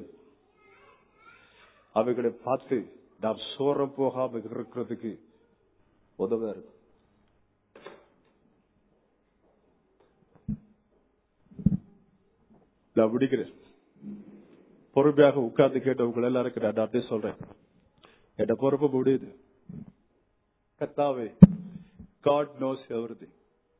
அவைகளை பார்த்து நாம் சோரம் போகாம இருக்கிறதுக்கு உதவ இருக்கும். நான் விடுகிறேன். பொறுமையாக உட்கார்ந்து கேட்டவங்க எல்லாருக்கும் நான் அப்படியே சொல்றேன். என் பொறுப்பு முடியுது. கர்த்தாவே, God knows everything.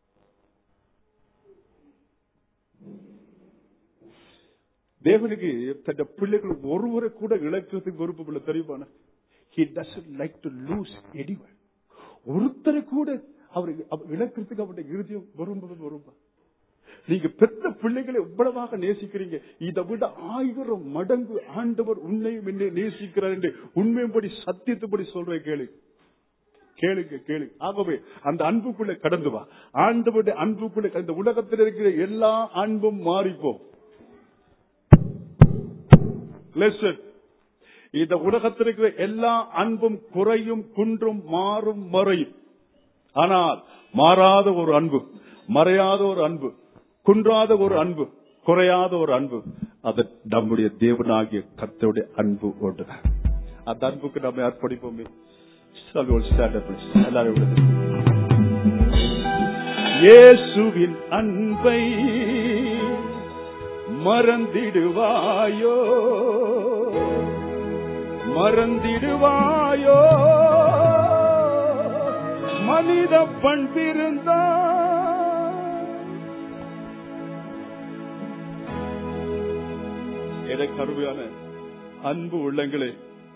தேவனுக்கு தன் பிள்ளைகள் ஒருவரை கூட இழக்கிறதுக்கு விருப்பம் இல்லை தெரியுமா? He doesn't like to lose anyone. ஒருத்தரை கூட அவர் இழக்கிறதுக்கு அவருடைய இறுதியும் விரும்ப. நீங்க பெற்ற பிள்ளைகளை எவ்வளவாக நேசிக்கிறீங்க. இதை விட 1000 மடங்கு ஆண்டவர் உன்னையும் என்னை நேசிக்கிறார் என்று உண்மையும்படி சத்தியத்துப்படி சொல்றேன். கேளுங்க. ஆகவே அந்த அன்புக்குள்ள கடந்து வா. ஆண்டவருடைய அன்புக்குள்ள இந்த உலகத்தில் இருக்கிற எல்லா அன்பும் மாறிப்போம். இந்த உலகத்தில் இருக்கிற எல்லா அன்பும் குறையும், குன்றும், மாறும், மறையும். ஆனால் மாறாத ஒரு அன்பு, மறையாத ஒரு அன்பு, குன்றாத ஒரு அன்பு, குறையாத ஒரு அன்பு, அது நம்முடைய தேவனாகிய கர்த்தருடைய அன்பு ஒன்றுதான். அந்த அன்புக்கு நம்ம அர்ப்பணிப்போமே. எல்லாரும் இயேசுவின் அன்பை மறந்திடுவாயோ மனித பண்பிருந்தா எனக்கு அருமையான அன்பு உள்ளங்களே,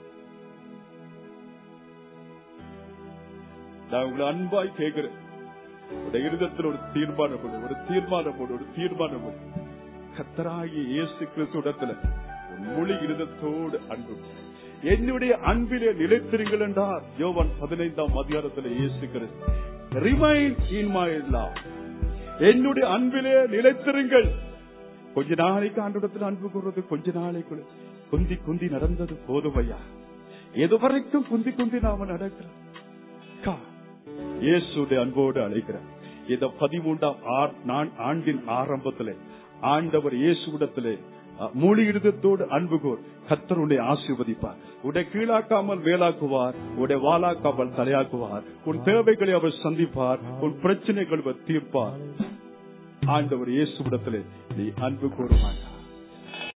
நான் உங்களை அன்பாய் கேட்கிறேன். இருதயத்தில் ஒரு தீர்மானம் போடு. கர்த்தராகிய இயேசு கிறிஸ்துவிடத்தில் முழு இருதயத்தோடு அன்பு, என்னுடைய அன்பிலே நிலைத்திருங்கள் என்றார் யோவான் 15ஆம் அதிகாரத்தில் இயேசு கிறிஸ்து. Remain in my love. என்னுடைய அன்பிலே நிலைத்திருங்கள். கொஞ்ச நாளைக்கு ஆண்டவரிடத்தில் அன்பு கூறுறது, கொஞ்ச நாளைக்குள்ள குந்தி நடந்தது போதுமையா? எதுவரைக்கும் குந்தி நாம நடக்கிறோம்? இயேசுடைய அன்போடு அழைக்கிறார். இந்த 13ஆம் ஆண்டின் ஆரம்பத்திலே ஆண்டவர் இயேசுவிடத்திலே முழு இருதயத்தோடு அன்பு கூர். கர்த்தர் உன்னை ஆசீர்வதிப்பார். உன்னை கீழாக்காமல் மேலாக்குவார், உன்னை வாளாக்காமல் தலையாக்குவார். உன் தேவைகளை அவர் சந்திப்பார், உன் பிரச்சனைகளை அவர் தீர்ப்பார். ஆண்டவர் இயேசுவிடத்திலே நீ அன்பு கூறுவார்.